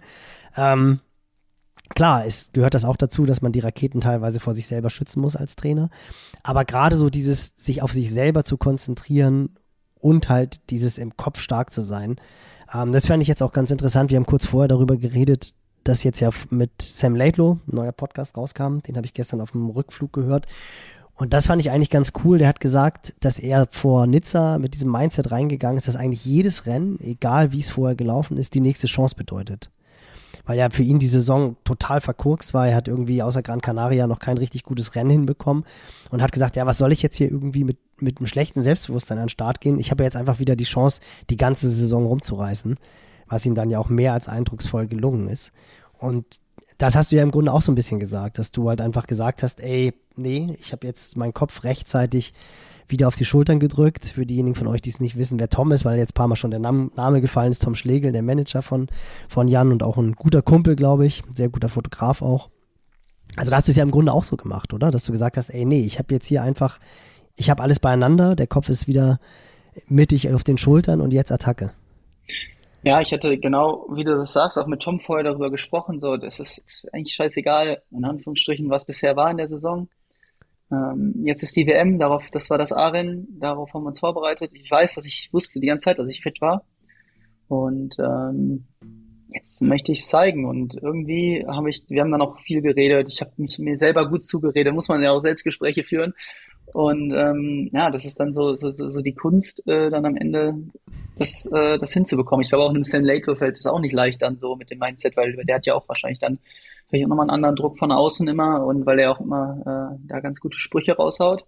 Klar, es gehört das auch dazu, dass man die Raketen teilweise vor sich selber schützen muss als Trainer. Aber gerade so dieses, sich auf sich selber zu konzentrieren und halt dieses im Kopf stark zu sein, das fand ich jetzt auch ganz interessant. Wir haben kurz vorher darüber geredet, dass jetzt ja mit Sam Laidlow ein neuer Podcast rauskam. Den habe ich gestern auf dem Rückflug gehört. Und das fand ich eigentlich ganz cool. Der hat gesagt, dass er vor Nizza mit diesem Mindset reingegangen ist, dass eigentlich jedes Rennen, egal wie es vorher gelaufen ist, die nächste Chance bedeutet. Weil ja für ihn die Saison total verkorkst war. Er hat irgendwie außer Gran Canaria noch kein richtig gutes Rennen hinbekommen und hat gesagt, ja, was soll ich jetzt hier irgendwie mit einem schlechten Selbstbewusstsein an den Start gehen? Ich habe ja jetzt einfach wieder die Chance, die ganze Saison rumzureißen, was ihm dann ja auch mehr als eindrucksvoll gelungen ist. Und das hast du ja im Grunde auch so ein bisschen gesagt, dass du halt einfach gesagt hast, ey, nee, ich habe jetzt meinen Kopf rechtzeitig wieder auf die Schultern gedrückt. Für diejenigen von euch, die es nicht wissen, wer Tom ist, weil jetzt ein paar Mal schon der Name gefallen ist, Tom Schlegel, der Manager von Jan und auch ein guter Kumpel, glaube ich, sehr guter Fotograf auch. Also da hast du es ja im Grunde auch so gemacht, oder? Dass du gesagt hast, ey, nee, ich habe jetzt hier einfach, ich habe alles beieinander, der Kopf ist wieder mittig auf den Schultern und jetzt Attacke. Ja, ich hatte genau, wie du das sagst, auch mit Tom vorher darüber gesprochen, so, das ist eigentlich scheißegal, in Anführungsstrichen, was bisher war in der Saison. Jetzt ist die WM, das war das A-Rennen, darauf haben wir uns vorbereitet. Ich weiß, ich wusste die ganze Zeit, dass ich fit war. Und jetzt möchte ich es zeigen. Und irgendwie wir haben dann auch viel geredet. Ich habe mir selber gut zugeredet, muss man ja auch Selbstgespräche führen. Und ja, das ist dann so die Kunst, dann am Ende das hinzubekommen. Ich glaube, auch einem Sam Laidlow fällt es auch nicht leicht dann so mit dem Mindset, weil der hat ja auch wahrscheinlich dann vielleicht auch nochmal einen anderen Druck von außen immer und weil er auch immer da ganz gute Sprüche raushaut.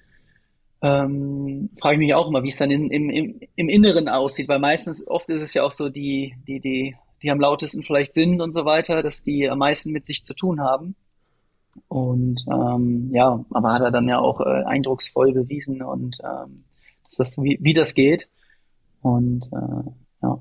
Frage ich mich auch immer, wie es dann im Inneren aussieht, weil oft ist es ja auch so, die am lautesten vielleicht sind und so weiter, dass die am meisten mit sich zu tun haben. Und ja, aber hat er dann ja auch eindrucksvoll bewiesen und wie das geht. Und ja.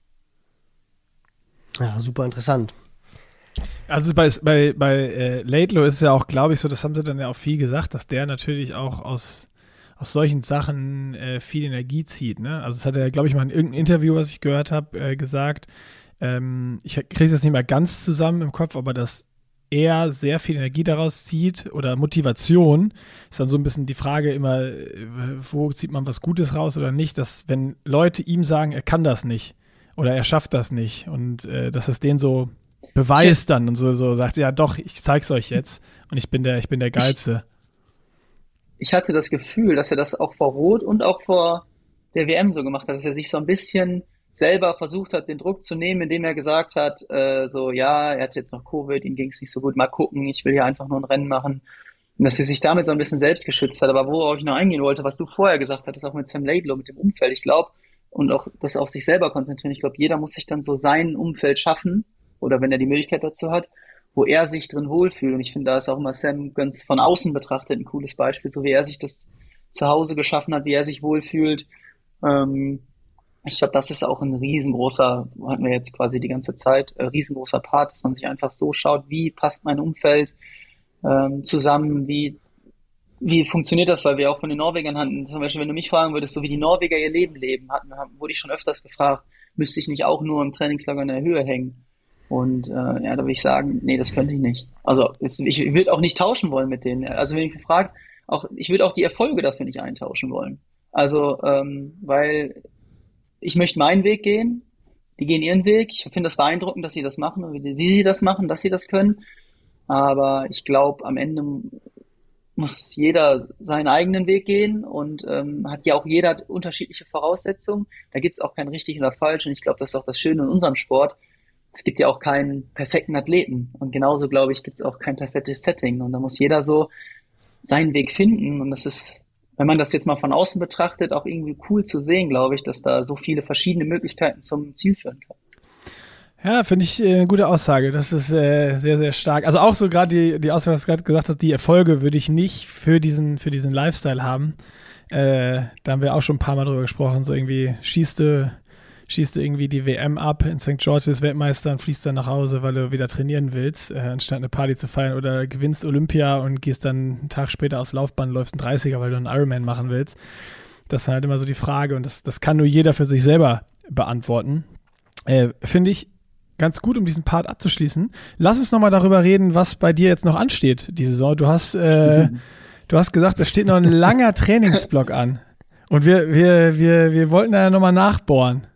Ja, super interessant. Also bei Laidlaw ist es ja auch, glaube ich, so, das haben sie dann ja auch viel gesagt, dass der natürlich auch aus solchen Sachen viel Energie zieht. Ne? Also das hat er, glaube ich, mal in irgendeinem Interview, was ich gehört habe, gesagt. Ich kriege das nicht mehr ganz zusammen im Kopf, aber dass er sehr viel Energie daraus zieht oder Motivation, ist dann so ein bisschen die Frage immer, wo zieht man was Gutes raus oder nicht, dass wenn Leute ihm sagen, er kann das nicht oder er schafft das nicht und dass es den so beweist dann und so sagt, ja doch, ich zeig's euch jetzt und ich bin der Geilste. Ich hatte das Gefühl, dass er das auch vor Rot und auch vor der WM so gemacht hat, dass er sich so ein bisschen selber versucht hat, den Druck zu nehmen, indem er gesagt hat, so, ja, er hat jetzt noch Covid, ihm ging es nicht so gut, mal gucken, ich will hier einfach nur ein Rennen machen. Und dass er sich damit so ein bisschen selbst geschützt hat. Aber worauf ich noch eingehen wollte, was du vorher gesagt hattest, auch mit Sam Laidlow, mit dem Umfeld, ich glaube, und auch das auf sich selber konzentrieren, ich glaube, jeder muss sich dann so sein Umfeld schaffen, oder wenn er die Möglichkeit dazu hat, wo er sich drin wohlfühlt. Und ich finde, da ist auch immer Sam ganz von außen betrachtet ein cooles Beispiel, so wie er sich das zu Hause geschaffen hat, wie er sich wohlfühlt. Ich glaube, das ist auch ein riesengroßer, hatten wir jetzt quasi die ganze Zeit, riesengroßer Part, dass man sich einfach so schaut, wie passt mein Umfeld zusammen, wie funktioniert das, weil wir auch von den Norwegern hatten, zum Beispiel, wenn du mich fragen würdest, so wie die Norweger ihr Leben leben, wurde ich schon öfters gefragt, müsste ich nicht auch nur im Trainingslager in der Höhe hängen? Und ja, da würde ich sagen, nee, das könnte ich nicht. Also ich würde auch nicht tauschen wollen mit denen. Also wenn ich gefragt, ich würde auch die Erfolge dafür nicht eintauschen wollen. Also weil ich möchte meinen Weg gehen, die gehen ihren Weg. Ich finde das beeindruckend, dass sie das machen und wie sie das machen, dass sie das können. Aber ich glaube, am Ende muss jeder seinen eigenen Weg gehen und hat ja auch jeder unterschiedliche Voraussetzungen. Da gibt's auch kein richtig oder falsch. Und ich glaube, das ist auch das Schöne in unserem Sport. Es gibt ja auch keinen perfekten Athleten. Und genauso, glaube ich, gibt es auch kein perfektes Setting. Und da muss jeder so seinen Weg finden. Und das ist, wenn man das jetzt mal von außen betrachtet, auch irgendwie cool zu sehen, glaube ich, dass da so viele verschiedene Möglichkeiten zum Ziel führen kann. Ja, finde ich eine gute Aussage. Das ist sehr, sehr stark. Also auch so gerade die Aussage, was du gerade gesagt hast, die Erfolge würde ich nicht für diesen Lifestyle haben. Da haben wir auch schon ein paar Mal drüber gesprochen. So irgendwie schießt du irgendwie die WM ab in St. George, des Weltmeister, und fließt dann nach Hause, weil du wieder trainieren willst, anstatt eine Party zu feiern, oder gewinnst Olympia und gehst dann einen Tag später aufs Laufband, läufst einen 30er, weil du einen Ironman machen willst. Das ist halt immer so die Frage und das kann nur jeder für sich selber beantworten. Finde ich ganz gut, um diesen Part abzuschließen. Lass uns nochmal darüber reden, was bei dir jetzt noch ansteht, die Saison. Du hast gesagt, da steht noch ein langer Trainingsblock an. Und wir wollten da ja nochmal nachbohren.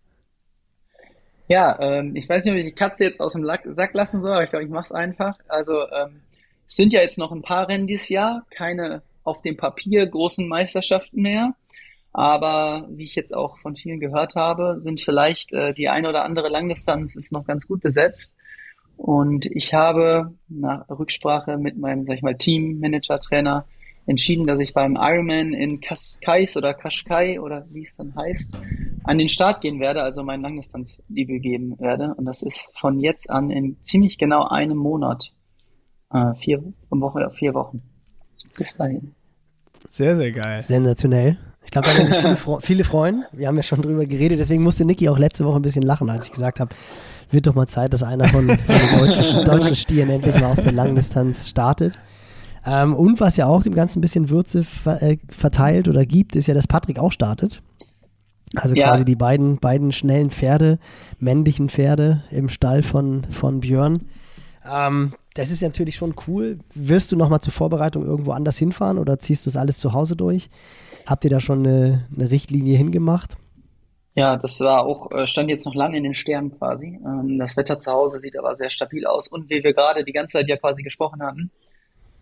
Ja, ich weiß nicht, ob ich die Katze jetzt aus dem Sack lassen soll, aber ich glaube, ich mache es einfach. Also es sind ja jetzt noch ein paar Rennen dieses Jahr, keine auf dem Papier großen Meisterschaften mehr. Aber wie ich jetzt auch von vielen gehört habe, sind vielleicht die eine oder andere Langdistanz ist noch ganz gut besetzt. Und ich habe nach Rücksprache mit meinem, sag ich mal, Teammanager, Trainer entschieden, dass ich beim Ironman in Cascais oder Cascais oder wie es dann heißt, an den Start gehen werde, also mein Langdistanzdebüt geben werde. Und das ist von jetzt an in ziemlich genau einem Monat. 4 Wochen. Bis dahin. Sehr, sehr geil. Sensationell. Ich glaube, da werden sich viele freuen. Wir haben ja schon drüber geredet, deswegen musste Niki auch letzte Woche ein bisschen lachen, als ich gesagt habe, wird doch mal Zeit, dass einer von den deutschen Stieren endlich mal auf der Langdistanz startet. Und was ja auch dem Ganzen ein bisschen Würze verteilt oder gibt, ist ja, dass Patrick auch startet. Also Ja. quasi die beiden schnellen Pferde, männlichen Pferde im Stall von Björn. Das ist natürlich schon cool. Wirst du nochmal zur Vorbereitung irgendwo anders hinfahren oder ziehst du es alles zu Hause durch? Habt ihr da schon eine Richtlinie hingemacht? Ja, das war auch, stand jetzt noch lange in den Sternen quasi. Das Wetter zu Hause sieht aber sehr stabil aus. Und wie wir gerade die ganze Zeit ja quasi gesprochen hatten,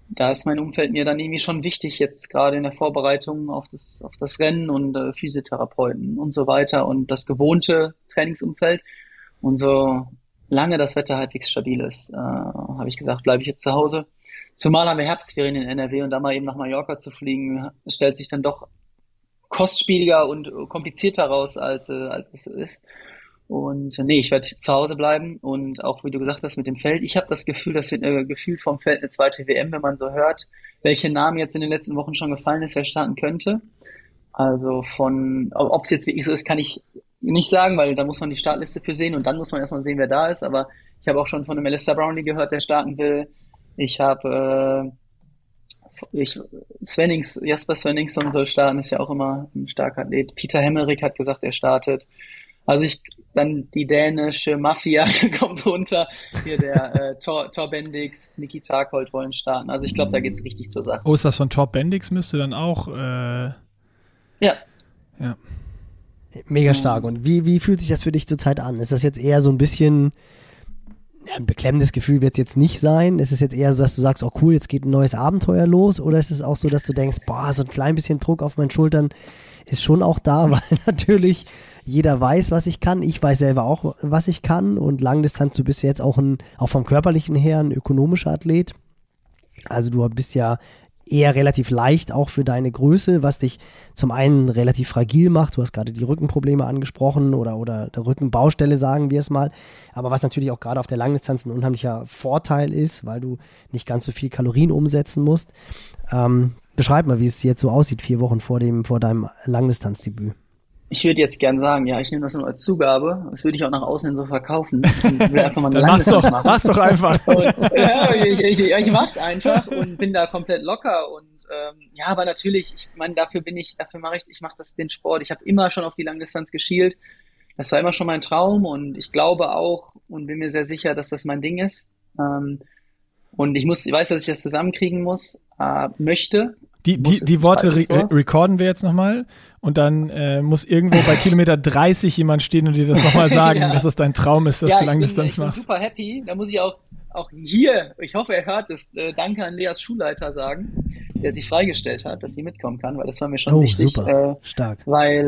da ist mein Umfeld mir dann irgendwie schon wichtig, jetzt gerade in der Vorbereitung auf das Rennen und Physiotherapeuten und so weiter und das gewohnte Trainingsumfeld. Und so lange das Wetter halbwegs stabil ist, habe ich gesagt, bleibe ich jetzt zu Hause. Zumal haben wir Herbstferien in NRW und da mal eben nach Mallorca zu fliegen, stellt sich dann doch kostspieliger und komplizierter raus, als es ist. Und nee, ich werde zu Hause bleiben und auch, wie du gesagt hast, mit dem Feld. Ich habe das Gefühl, das wird gefühlt vom Feld eine zweite WM, wenn man so hört, welche Namen jetzt in den letzten Wochen schon gefallen ist, wer starten könnte. Also ob es jetzt wirklich so ist, kann ich nicht sagen, weil da muss man die Startliste für sehen und dann muss man erstmal sehen, wer da ist. Aber ich habe auch schon von einem Alistair Brownlee gehört, der starten will. Ich habe Jasper Svenningsson soll starten, ist ja auch immer ein starker Athlet. Peter Hemmerich hat gesagt, er startet. Also dann die dänische Mafia kommt runter. Hier der Thor Bendix, Niki Tarkold wollen starten. Also ich glaube, da geht's richtig zur Sache. Oh, ist das von Thor Bendix? Müsste dann auch Ja. Ja. Mega stark. Und wie fühlt sich das für dich zurzeit an? Ist das jetzt eher so ein bisschen, ein beklemmendes Gefühl wird es jetzt nicht sein? Ist es jetzt eher so, dass du sagst, oh cool, jetzt geht ein neues Abenteuer los? Oder ist es auch so, dass du denkst, boah, so ein klein bisschen Druck auf meinen Schultern ist schon auch da, weil natürlich jeder weiß, was ich kann. Ich weiß selber auch, was ich kann. Und Langdistanz, du bist ja jetzt auch vom Körperlichen her ein ökonomischer Athlet. Also du bist ja eher relativ leicht, auch für deine Größe, was dich zum einen relativ fragil macht. Du hast gerade die Rückenprobleme angesprochen oder der Rückenbaustelle, sagen wir es mal. Aber was natürlich auch gerade auf der Langdistanz ein unheimlicher Vorteil ist, weil du nicht ganz so viel Kalorien umsetzen musst. Beschreib mal, wie es jetzt so aussieht, 4 Wochen vor deinem Langdistanzdebüt. Ich würde jetzt gern sagen, ja, ich nehme das nur als Zugabe. Das würde ich auch nach außen hin so verkaufen. Ich will einfach mal eine mach's doch einfach. Und, ja, ich mach's einfach und bin da komplett locker und ja, aber natürlich, ich meine, ich mache den Sport. Ich habe immer schon auf die Langdistanz geschielt. Das war immer schon mein Traum und ich glaube auch und bin mir sehr sicher, dass das mein Ding ist. Und ich weiß, dass ich das zusammenkriegen möchte. Die Worte recorden wir jetzt nochmal und dann muss irgendwo bei Kilometer 30 jemand stehen und dir das nochmal sagen, ja, dass es dein Traum ist, dass du Langdistanz machst. Ich bin super happy. Da muss ich auch hier, ich hoffe, er hört es, danke an Leas Schulleiter sagen, der sich freigestellt hat, dass sie mitkommen kann, weil das war mir schon wichtig. Super. Stark. Weil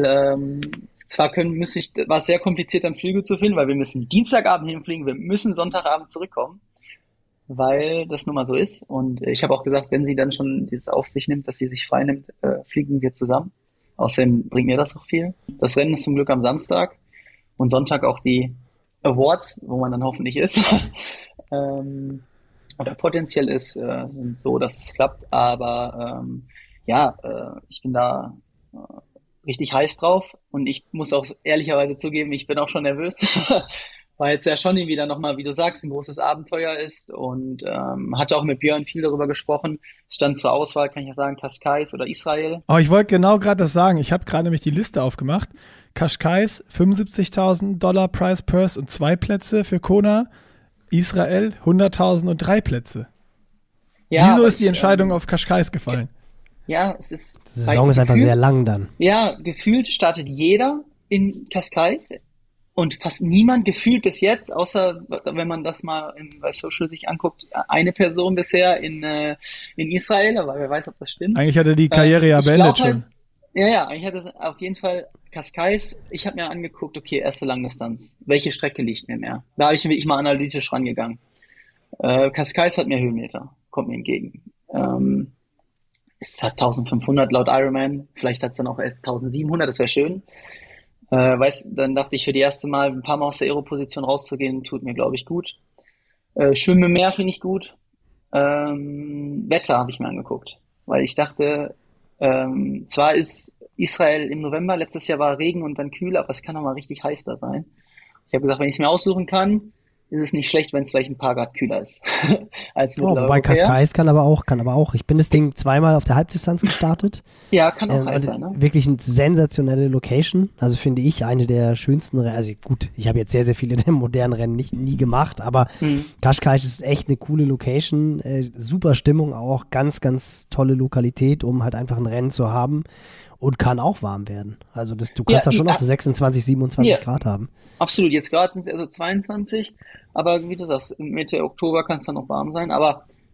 war es sehr kompliziert, dann Flüge zu finden, weil wir müssen Dienstagabend hinfliegen, wir müssen Sonntagabend zurückkommen, weil das nun mal so ist. Und ich habe auch gesagt, wenn sie dann schon dieses auf sich nimmt, dass sie sich frei nimmt, fliegen wir zusammen. Außerdem bringt mir das auch viel. Das Rennen ist zum Glück am Samstag und Sonntag auch die Awards, wo man dann hoffentlich ist. Oder potenziell ist, sind so, dass es klappt. Aber ich bin da richtig heiß drauf und ich muss auch ehrlicherweise zugeben, ich bin auch schon nervös. Weil es ja schon irgendwie dann nochmal, wie du sagst, ein großes Abenteuer ist und hatte auch mit Björn viel darüber gesprochen. Es stand zur Auswahl, kann ich ja sagen, Cascais oder Israel. Oh, ich wollte genau gerade das sagen. Ich habe gerade nämlich die Liste aufgemacht. Cascais, $75.000 Prize Purse und 2 Plätze für Kona. Israel, 100.000 und 3 Plätze. Ja, wieso ist die Entscheidung auf Cascais gefallen? Ja, es ist... Die Saison ist einfach sehr lang dann. Ja, gefühlt startet jeder in Cascais. Und fast niemand gefühlt bis jetzt, außer wenn man das mal bei Social sich anguckt, eine Person bisher in Israel, aber wer weiß, ob das stimmt. Eigentlich hatte die Karriere ja beendet schon. Ja, eigentlich hat es auf jeden Fall Cascais. Ich habe mir angeguckt, okay, erste Langdistanz. Welche Strecke liegt mir mehr? Da habe ich wirklich mal analytisch rangegangen. Cascais hat mehr Höhenmeter, kommt mir entgegen. Es hat 1500 laut Ironman, vielleicht hat es dann auch 1700, das wäre schön. Dann dachte ich, für die erste Mal ein paar Mal aus der Aero-Position rauszugehen, tut mir, glaube ich, gut. Schwimmen im Meer finde ich gut. Wetter habe ich mir angeguckt, weil ich dachte, zwar ist Israel im November, letztes Jahr war Regen und dann kühl, aber es kann auch mal richtig heiß da sein. Ich habe gesagt, wenn ich es mir aussuchen kann, ist es nicht schlecht, wenn es vielleicht ein paar Grad kühler ist. Als wobei Cascais kann aber auch. Ich bin das Ding 2-mal auf der Halbdistanz gestartet. Ja, kann auch heiß sein, ne? Wirklich eine sensationelle Location. Also finde ich eine der schönsten Rennen. Also gut, ich habe jetzt sehr, sehr viele der modernen Rennen nie gemacht, aber Cascais ist echt eine coole Location. Super Stimmung auch, ganz, ganz tolle Lokalität, um halt einfach ein Rennen zu haben. Und kann auch warm werden. Also du kannst da schon auch so 26, 27 Grad haben. Absolut, jetzt gerade sind es eher so 22, aber wie du sagst, Mitte Oktober kann es dann noch warm sein. Aber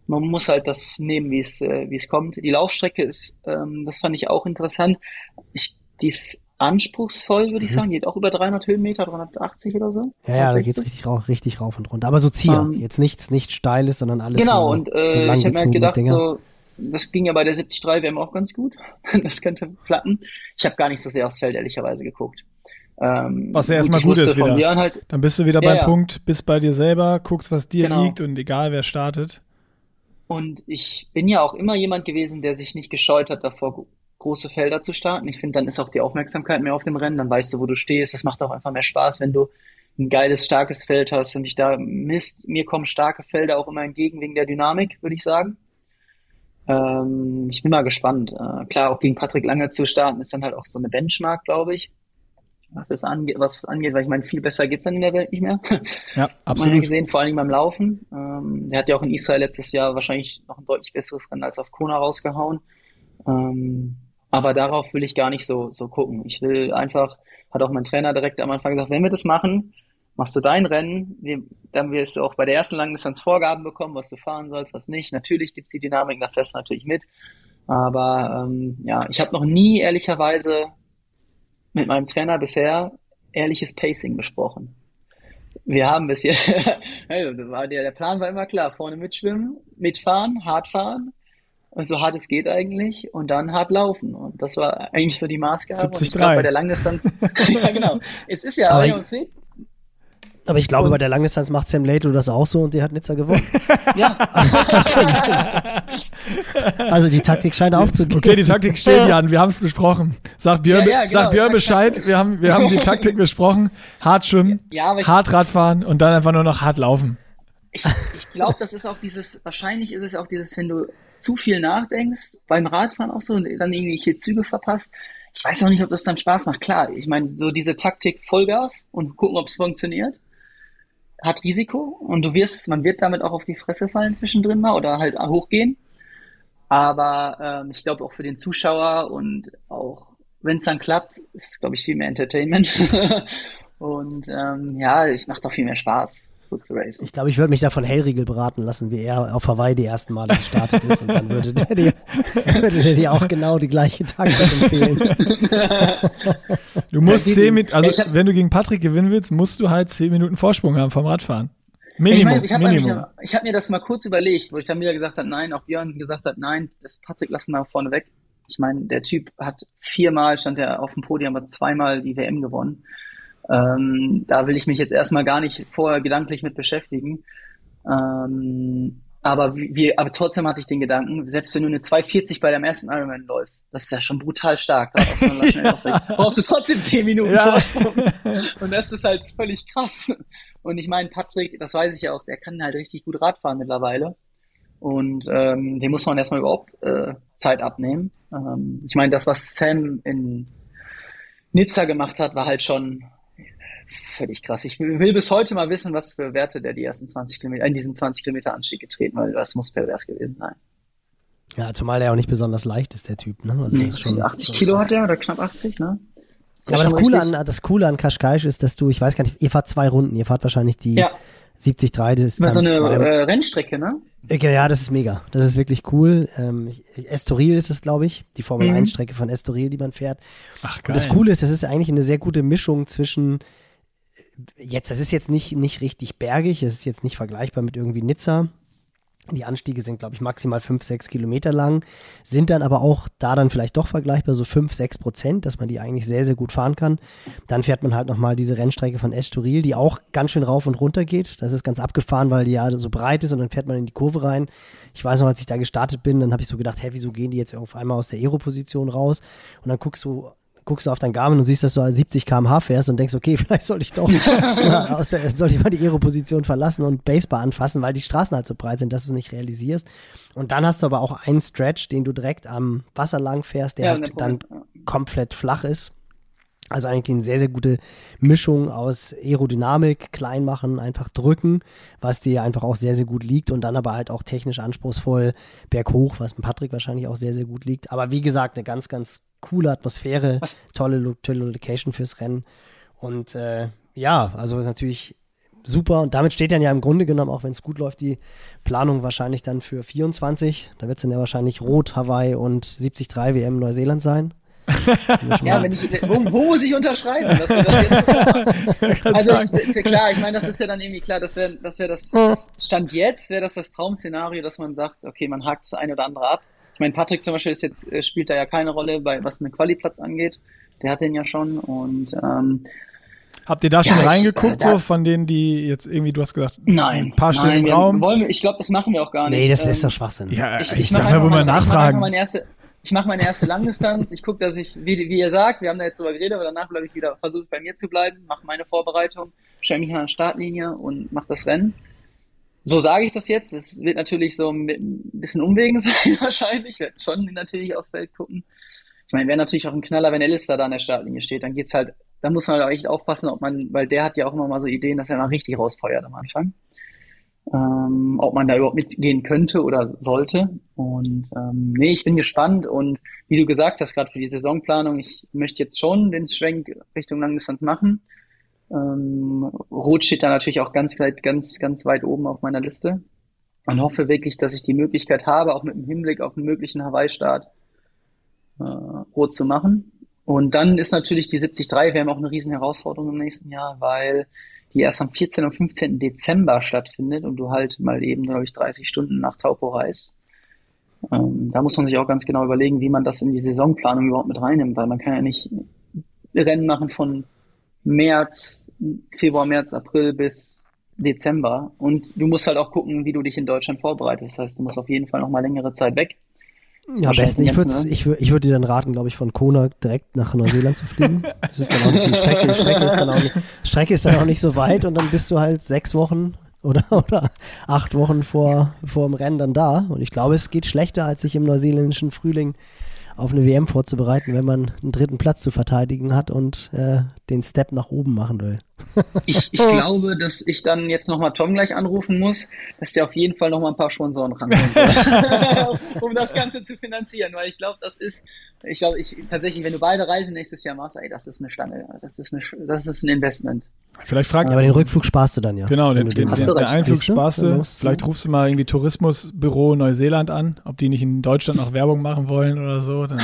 man muss halt das nehmen, wie es kommt. Die Laufstrecke ist, das fand ich auch interessant. Die ist anspruchsvoll, würde ich sagen. Die geht auch über 300 Höhenmeter, 380 oder so. Ja, da geht's richtig rauf und runter. Aber so Zier, jetzt nichts Steiles, sondern alles genau, so, und so ich habe mir halt langgezogene gedacht, Dinger. so, das ging ja bei der 73 WM auch ganz gut. Das könnte klappen. Ich habe gar nicht so sehr aufs Feld, ehrlicherweise, geguckt. Was ja erstmal ich gut wusste ist von wieder. Björn halt, Dann bist du wieder beim Punkt, bist bei dir selber, guckst, was dir Genau. liegt und egal, wer startet. Und ich bin ja auch immer jemand gewesen, der sich nicht gescheut hat, davor große Felder zu starten. Ich finde, dann ist auch die Aufmerksamkeit mehr auf dem Rennen, dann weißt du, wo du stehst. Das macht auch einfach mehr Spaß, wenn du ein geiles, starkes Feld hast und dich da misst. Mir kommen starke Felder auch immer entgegen wegen der Dynamik, würde ich sagen. Ich bin mal gespannt. Klar, auch gegen Patrick Lange zu starten, ist dann halt auch so eine Benchmark, glaube ich. Was angeht, weil ich meine, viel besser geht's dann in der Welt nicht mehr. Ja, Hat man ja absolut. gesehen, vor allem beim Laufen. Der hat ja auch in Israel letztes Jahr wahrscheinlich noch ein deutlich besseres Rennen als auf Kona rausgehauen. Aber darauf will ich gar nicht so gucken. Ich will einfach, hat auch mein Trainer direkt am Anfang gesagt, wenn wir das machen, machst du dein Rennen, dann wirst du auch bei der ersten Langdistanz Vorgaben bekommen, was du fahren sollst, was nicht. Natürlich gibt's die Dynamik, da fährst du natürlich mit. Aber ja, ich habe noch nie ehrlicherweise mit meinem Trainer bisher ehrliches Pacing besprochen. Wir haben bisher, der Plan war immer klar, vorne mitschwimmen, mitfahren, hart fahren und so hart es geht eigentlich und dann hart laufen. Und das war eigentlich so die Maßgabe. 73. Und ich glaube, bei der Langdistanz, ja genau, es ist ja Aber ich glaube, bei der Langdistanz macht Sam Lato das auch so und der hat Nizza gewonnen. Ja. Also die Taktik scheint aufzugehen. Okay, die Taktik steht, Jan, wir haben es besprochen. Sag Björn, Ja, genau. sag Björn Bescheid, wir haben die Taktik besprochen. Hart schwimmen, Ja, aber hart Radfahren und dann einfach nur noch hart laufen. ich glaube, das ist auch wahrscheinlich ist es auch dieses, wenn du zu viel nachdenkst, beim Radfahren auch so und dann irgendwelche Züge verpasst. Ich weiß auch nicht, ob das dann Spaß macht. Klar, ich meine, so diese Taktik Vollgas und gucken, ob es funktioniert, hat Risiko und man wird damit auch auf die Fresse fallen zwischendrin mal oder halt hochgehen. Aber ich glaube auch für den Zuschauer und auch wenn es dann klappt, ist es, glaube ich, viel mehr Entertainment. Und ja, es macht auch viel mehr Spaß, so zu racen. Ich glaube, ich würde mich da von Hellriegel beraten lassen, wie er auf Hawaii die ersten Male gestartet ist und dann würde der dir auch genau die gleiche Taktik empfehlen. Du musst Ja, wenn du gegen Patrick gewinnen willst, musst du halt 10 Minuten Vorsprung haben vom Radfahren. Ich Minimum. habe mir das mal kurz überlegt, wo ich dann wieder gesagt habe, nein, auch Björn gesagt hat, nein, das Patrick lassen wir vorne weg. Ich meine, der Typ hat 4-mal, stand er auf dem Podium, hat 2-mal die WM gewonnen. Da will ich mich jetzt erstmal gar nicht vorher gedanklich mit beschäftigen. Aber trotzdem hatte ich den Gedanken, selbst wenn du eine 2,40 bei deinem ersten Ironman läufst, das ist ja schon brutal stark. Da brauchst du trotzdem 10 Minuten Vorsprung. Und das ist halt völlig krass. Und ich meine, Patrick, das weiß ich ja auch, der kann halt richtig gut Radfahren mittlerweile. Und dem muss man erstmal überhaupt Zeit abnehmen. Ich meine, das, was Sam in Nizza gemacht hat, war halt schon völlig krass. Ich will bis heute mal wissen, was für Werte der die ersten 20 Kilometer, in diesem 20 Kilometer Anstieg getreten, weil das muss pervers gewesen sein. Ja, zumal der auch nicht besonders leicht ist, der Typ. Ne? Also das ist schon 80 Kilo hat er oder knapp 80, ne? Ja, aber das Coole an Cascais ist, dass ich weiß gar nicht, ihr fahrt 2 Runden, ihr fahrt wahrscheinlich die 73, das ist so eine Rennstrecke, ne? Ja, das ist mega. Das ist wirklich cool. Estoril ist es, glaube ich, die Formel 1 Strecke von Estoril, die man fährt. Ach, geil. Und das Coole ist, das ist eigentlich eine sehr gute Mischung zwischen das ist jetzt nicht richtig bergig, es ist jetzt nicht vergleichbar mit irgendwie Nizza. Die Anstiege sind, glaube ich, maximal 5-6 Kilometer lang, sind dann aber auch da dann vielleicht doch vergleichbar, so 5-6%, dass man die eigentlich sehr, sehr gut fahren kann. Dann fährt man halt nochmal diese Rennstrecke von Estoril, die auch ganz schön rauf und runter geht. Das ist ganz abgefahren, weil die ja so breit ist und dann fährt man in die Kurve rein. Ich weiß noch, als ich da gestartet bin, dann habe ich so gedacht, wieso gehen die jetzt auf einmal aus der Aero-Position raus? Und dann guckst du auf dein Garmin und siehst, dass du 70 km/h fährst und denkst, okay, vielleicht sollte ich doch sollte ich mal die Aero-Position verlassen und Basebar anfassen, weil die Straßen halt so breit sind, dass du es nicht realisierst. Und dann hast du aber auch einen Stretch, den du direkt am Wasser lang fährst, der halt dann komplett flach ist. Also eigentlich eine sehr, sehr gute Mischung aus Aerodynamik, klein machen, einfach drücken, was dir einfach auch sehr, sehr gut liegt und dann aber halt auch technisch anspruchsvoll berghoch, was mit Patrick wahrscheinlich auch sehr, sehr gut liegt. Aber wie gesagt, eine ganz, ganz coole Atmosphäre, tolle Location fürs Rennen. Und also ist natürlich super. Und damit steht dann ja im Grunde genommen, auch wenn es gut läuft, die Planung wahrscheinlich dann für 24. Da wird es dann ja wahrscheinlich Rot, Hawaii und 73 WM Neuseeland sein. Ja, wo muss ich unterschreiben? Dass wir das jetzt also klar, ich meine, das ist ja dann irgendwie klar, das wäre das Stand jetzt, wäre das Traum-Szenario, dass man sagt, okay, man hakt das ein oder andere ab. Ich meine, Patrick zum Beispiel spielt da ja keine Rolle, was einen Quali-Platz angeht. Der hat den ja schon und habt ihr da schon reingeguckt, so von denen, die jetzt irgendwie, du hast gesagt, ein paar stehen im Raum? Ich glaube, das machen wir auch gar nicht. Nee, das ist doch Schwachsinn. Ja, ich darf ja wohl mal nachfragen. Ich mache meine erste Langdistanz. Ich gucke, dass ich, wie ihr sagt, wir haben da jetzt drüber geredet, aber danach bleibe ich wieder, versuche bei mir zu bleiben, mache meine Vorbereitung, stelle mich an die Startlinie und mache das Rennen. So sage ich das jetzt. Es wird natürlich so ein bisschen Umwegen sein wahrscheinlich. Ich werde schon natürlich aufs Feld gucken. Ich meine, wäre natürlich auch ein Knaller, wenn Alistair da an der Startlinie steht. Dann geht's halt, da muss man halt auch echt aufpassen, weil der hat ja auch immer mal so Ideen, dass er mal richtig rausfeuert am Anfang. Ob man da überhaupt mitgehen könnte oder sollte. Und nee, ich bin gespannt und wie du gesagt hast, gerade für die Saisonplanung, ich möchte jetzt schon den Schwenk Richtung Langdistanz machen. Rot steht da natürlich auch ganz weit oben auf meiner Liste und hoffe wirklich, dass ich die Möglichkeit habe, auch mit dem Hinblick auf einen möglichen Hawaii-Start Rot zu machen. Und dann ist natürlich die 73 WM auch eine riesen Herausforderung im nächsten Jahr, weil die erst am 14. und 15. Dezember stattfindet und du halt mal eben, glaube ich, 30 Stunden nach Taupo reist. Da muss man sich auch ganz genau überlegen, wie man das in die Saisonplanung überhaupt mit reinnimmt, weil man kann ja nicht Rennen machen von Februar, März, April bis Dezember. Und du musst halt auch gucken, wie du dich in Deutschland vorbereitest. Das heißt, du musst auf jeden Fall noch mal längere Zeit weg. Ja, am besten. Ich würde dir dann raten, glaube ich, von Kona direkt nach Neuseeland zu fliegen. Das ist dann auch nicht, die Strecke ist dann auch nicht so weit und dann bist du halt 6 Wochen oder 8 Wochen vor dem Rennen dann da. Und ich glaube, es geht schlechter, als sich im neuseeländischen Frühling auf eine WM vorzubereiten, wenn man einen 3. Platz zu verteidigen hat und den Step nach oben machen will. Ich glaube, dass ich dann jetzt nochmal Tom gleich anrufen muss, dass der auf jeden Fall nochmal ein paar Sponsoren rankommt, um das Ganze zu finanzieren, weil ich glaube, tatsächlich, wenn du beide Reisen nächstes Jahr machst, das ist eine Stange, das ist ein Investment. Vielleicht fragt aber den Rückflug sparst du dann ja. Genau, den Einflug sparst du. Vielleicht rufst du mal irgendwie Tourismusbüro Neuseeland an, ob die nicht in Deutschland noch Werbung machen wollen oder so. Dann.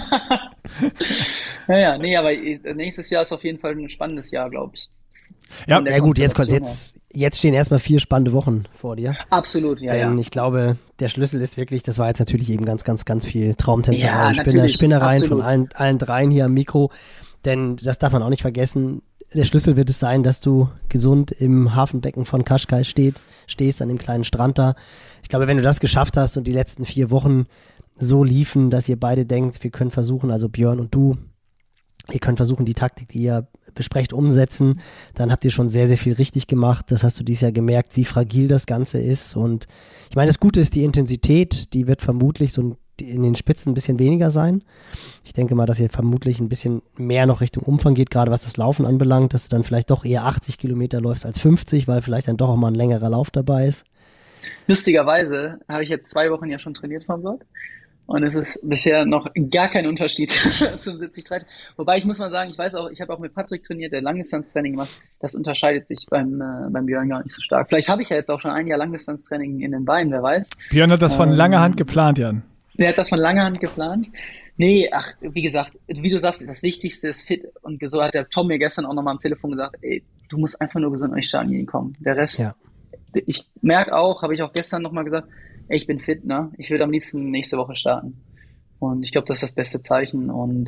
Nee, aber nächstes Jahr ist auf jeden Fall ein spannendes Jahr, glaube ich. Ja, gut, jetzt stehen erstmal 4 spannende Wochen vor dir. Absolut, ja. Denn ich glaube, der Schlüssel ist wirklich, das war jetzt natürlich eben ganz, ganz, ganz viel Traumtänzerei und Spinnereien von allen dreien hier am Mikro. Denn das darf man auch nicht vergessen. Der Schlüssel wird es sein, dass du gesund im Hafenbecken von Cascais stehst, an dem kleinen Strand da. Ich glaube, wenn du das geschafft hast und die letzten 4 Wochen so liefen, dass ihr beide denkt, wir können versuchen, also Björn und du, ihr könnt versuchen, die Taktik, die ihr besprecht, umsetzen, dann habt ihr schon sehr, sehr viel richtig gemacht. Das hast du dieses Jahr gemerkt, wie fragil das Ganze ist. Und ich meine, das Gute ist die Intensität, die wird vermutlich so in den Spitzen ein bisschen weniger sein. Ich denke mal, dass ihr vermutlich ein bisschen mehr noch Richtung Umfang geht, gerade was das Laufen anbelangt, dass du dann vielleicht doch eher 80 Kilometer läufst als 50, weil vielleicht dann doch auch mal ein längerer Lauf dabei ist. Lustigerweise habe ich jetzt 2 Wochen ja schon trainiert vom Blog. Und es ist bisher noch gar kein Unterschied zum 73. Wobei ich muss mal sagen, ich weiß auch, ich habe auch mit Patrick trainiert, der Langdistanztraining gemacht. Das unterscheidet sich beim Björn gar nicht so stark. Vielleicht habe ich ja jetzt auch schon ein Jahr Langdistanztraining in den Beinen, wer weiß. Björn hat das von langer Hand geplant, Jan. Der hat das von langer Hand geplant. Nee, wie gesagt, wie du sagst, das Wichtigste ist fit und gesund. Hat der Tom mir gestern auch nochmal am Telefon gesagt, du musst einfach nur gesund an die Startlinie kommen. Der Rest, ich merke auch, habe ich auch gestern nochmal gesagt, ich bin fit, ne? Ich würde am liebsten nächste Woche starten. Und ich glaube, das ist das beste Zeichen. Und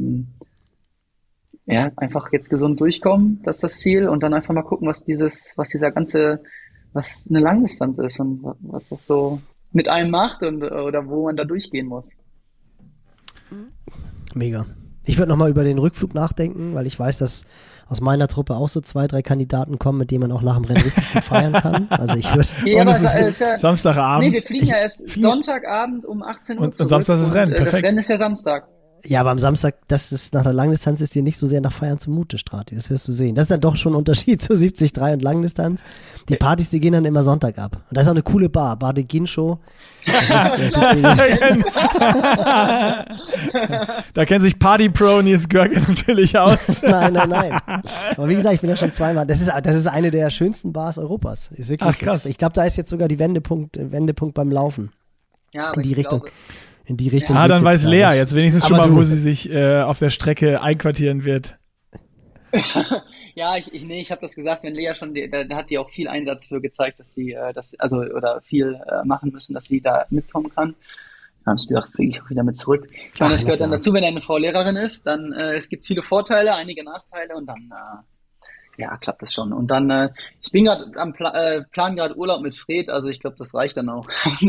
einfach jetzt gesund durchkommen, das ist das Ziel. Und dann einfach mal gucken, was eine Langdistanz ist und was das so mit einem macht oder wo man da durchgehen muss. Mega. Ich würde nochmal über den Rückflug nachdenken, weil ich weiß, dass aus meiner Truppe auch so 2, 3 Kandidaten kommen, mit denen man auch nach dem Rennen richtig gut feiern kann. Also ich würde... Samstagabend. Nee, wir fliegen ja erst Sonntagabend um 18 Uhr und Samstag ist das Rennen. Das Rennen ist ja Samstag. Ja, aber am Samstag, das ist nach der Langdistanz, ist dir nicht so sehr nach Feiern zumute, Strati. Das wirst du sehen. Das ist dann doch schon ein Unterschied zu 73 und Langdistanz. Die Partys, die gehen dann immer Sonntag ab. Und da ist auch eine coole Bar de Gincho. Da kennt sich Party Pro Nils Görke natürlich aus. Nein. Aber wie gesagt, ich bin ja schon zweimal. Das ist eine der schönsten Bars Europas. Ist wirklich. Ach, krass. Ich glaube, da ist jetzt sogar die Wendepunkt beim Laufen. Ja, aber In die Richtung. Ah, dann weiß Lea jetzt wenigstens schon Aber mal, wo sie sich auf der Strecke einquartieren wird. Ja, ich habe das gesagt, wenn Lea schon, da hat die auch viel Einsatz für gezeigt, dass sie, oder viel machen müssen, dass sie da mitkommen kann. Da habe ich gesagt, kriege ich auch wieder mit zurück. Ich meine, das gehört dann dazu, wenn eine Frau Lehrerin ist, dann es gibt viele Vorteile, einige Nachteile und dann ja, klappt das schon. Und dann, ich bin gerade am Plan gerade Urlaub mit Fred, also ich glaube, das reicht dann auch.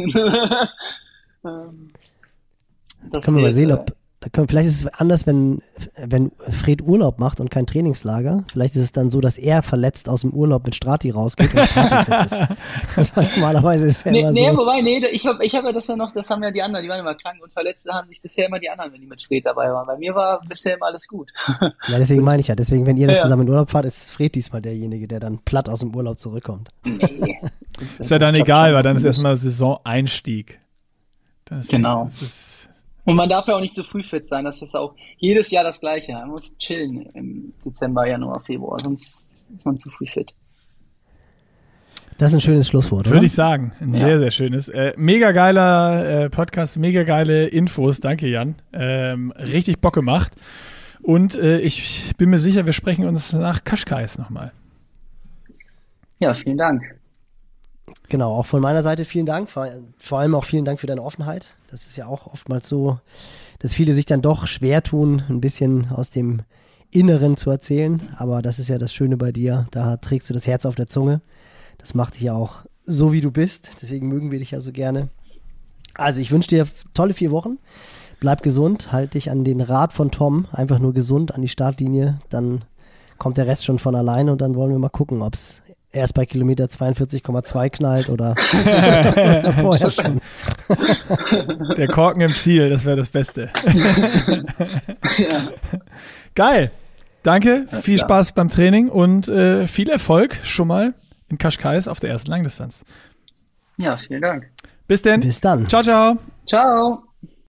Können wir mal sehen, vielleicht ist es anders, wenn Fred Urlaub macht und kein Trainingslager. Vielleicht ist es dann so, dass er verletzt aus dem Urlaub mit Strati rausgeht und Strati fit ist. Normalerweise ist es ja immer so. Ich hab ja das ja noch, das haben ja die anderen, die waren immer krank und verletzt, da haben sich bisher immer die anderen, wenn die mit Fred dabei waren. Bei mir war bisher immer alles gut. Ja, deswegen meine ich ja. Deswegen, wenn ihr dann zusammen in Urlaub fahrt, ist Fred diesmal derjenige, der dann platt aus dem Urlaub zurückkommt. Nee. Ist ja dann egal, weil dann ist erstmal Saison-Einstieg. Genau. Und man darf ja auch nicht zu früh fit sein. Das ist auch jedes Jahr das Gleiche. Man muss chillen im Dezember, Januar, Februar. Sonst ist man zu früh fit. Das ist ein schönes Schlusswort, oder? Würde ich sagen. Ein sehr, sehr schönes. Mega geiler Podcast, mega geile Infos. Danke, Jan. Richtig Bock gemacht. Und ich bin mir sicher, wir sprechen uns nach Cascais nochmal. Ja, vielen Dank. Genau, auch von meiner Seite vielen Dank, vor allem auch vielen Dank für deine Offenheit. Das ist ja auch oftmals so, dass viele sich dann doch schwer tun, ein bisschen aus dem Inneren zu erzählen, aber das ist ja das Schöne bei dir, da trägst du das Herz auf der Zunge. Das macht dich ja auch so, wie du bist, deswegen mögen wir dich ja so gerne. Also ich wünsche dir tolle 4 Wochen, bleib gesund, halt dich an den Rat von Tom, einfach nur gesund an die Startlinie, dann kommt der Rest schon von alleine und dann wollen wir mal gucken, ob es erst bei Kilometer 42,2 knallt oder vorher schon. Der Korken im Ziel, das wäre das Beste. Ja. Geil. Danke, Alles viel klar. Spaß beim Training und viel Erfolg schon mal in Cascais auf der ersten Langdistanz. Ja, vielen Dank. Bis denn. Bis dann. Ciao, ciao. Ciao.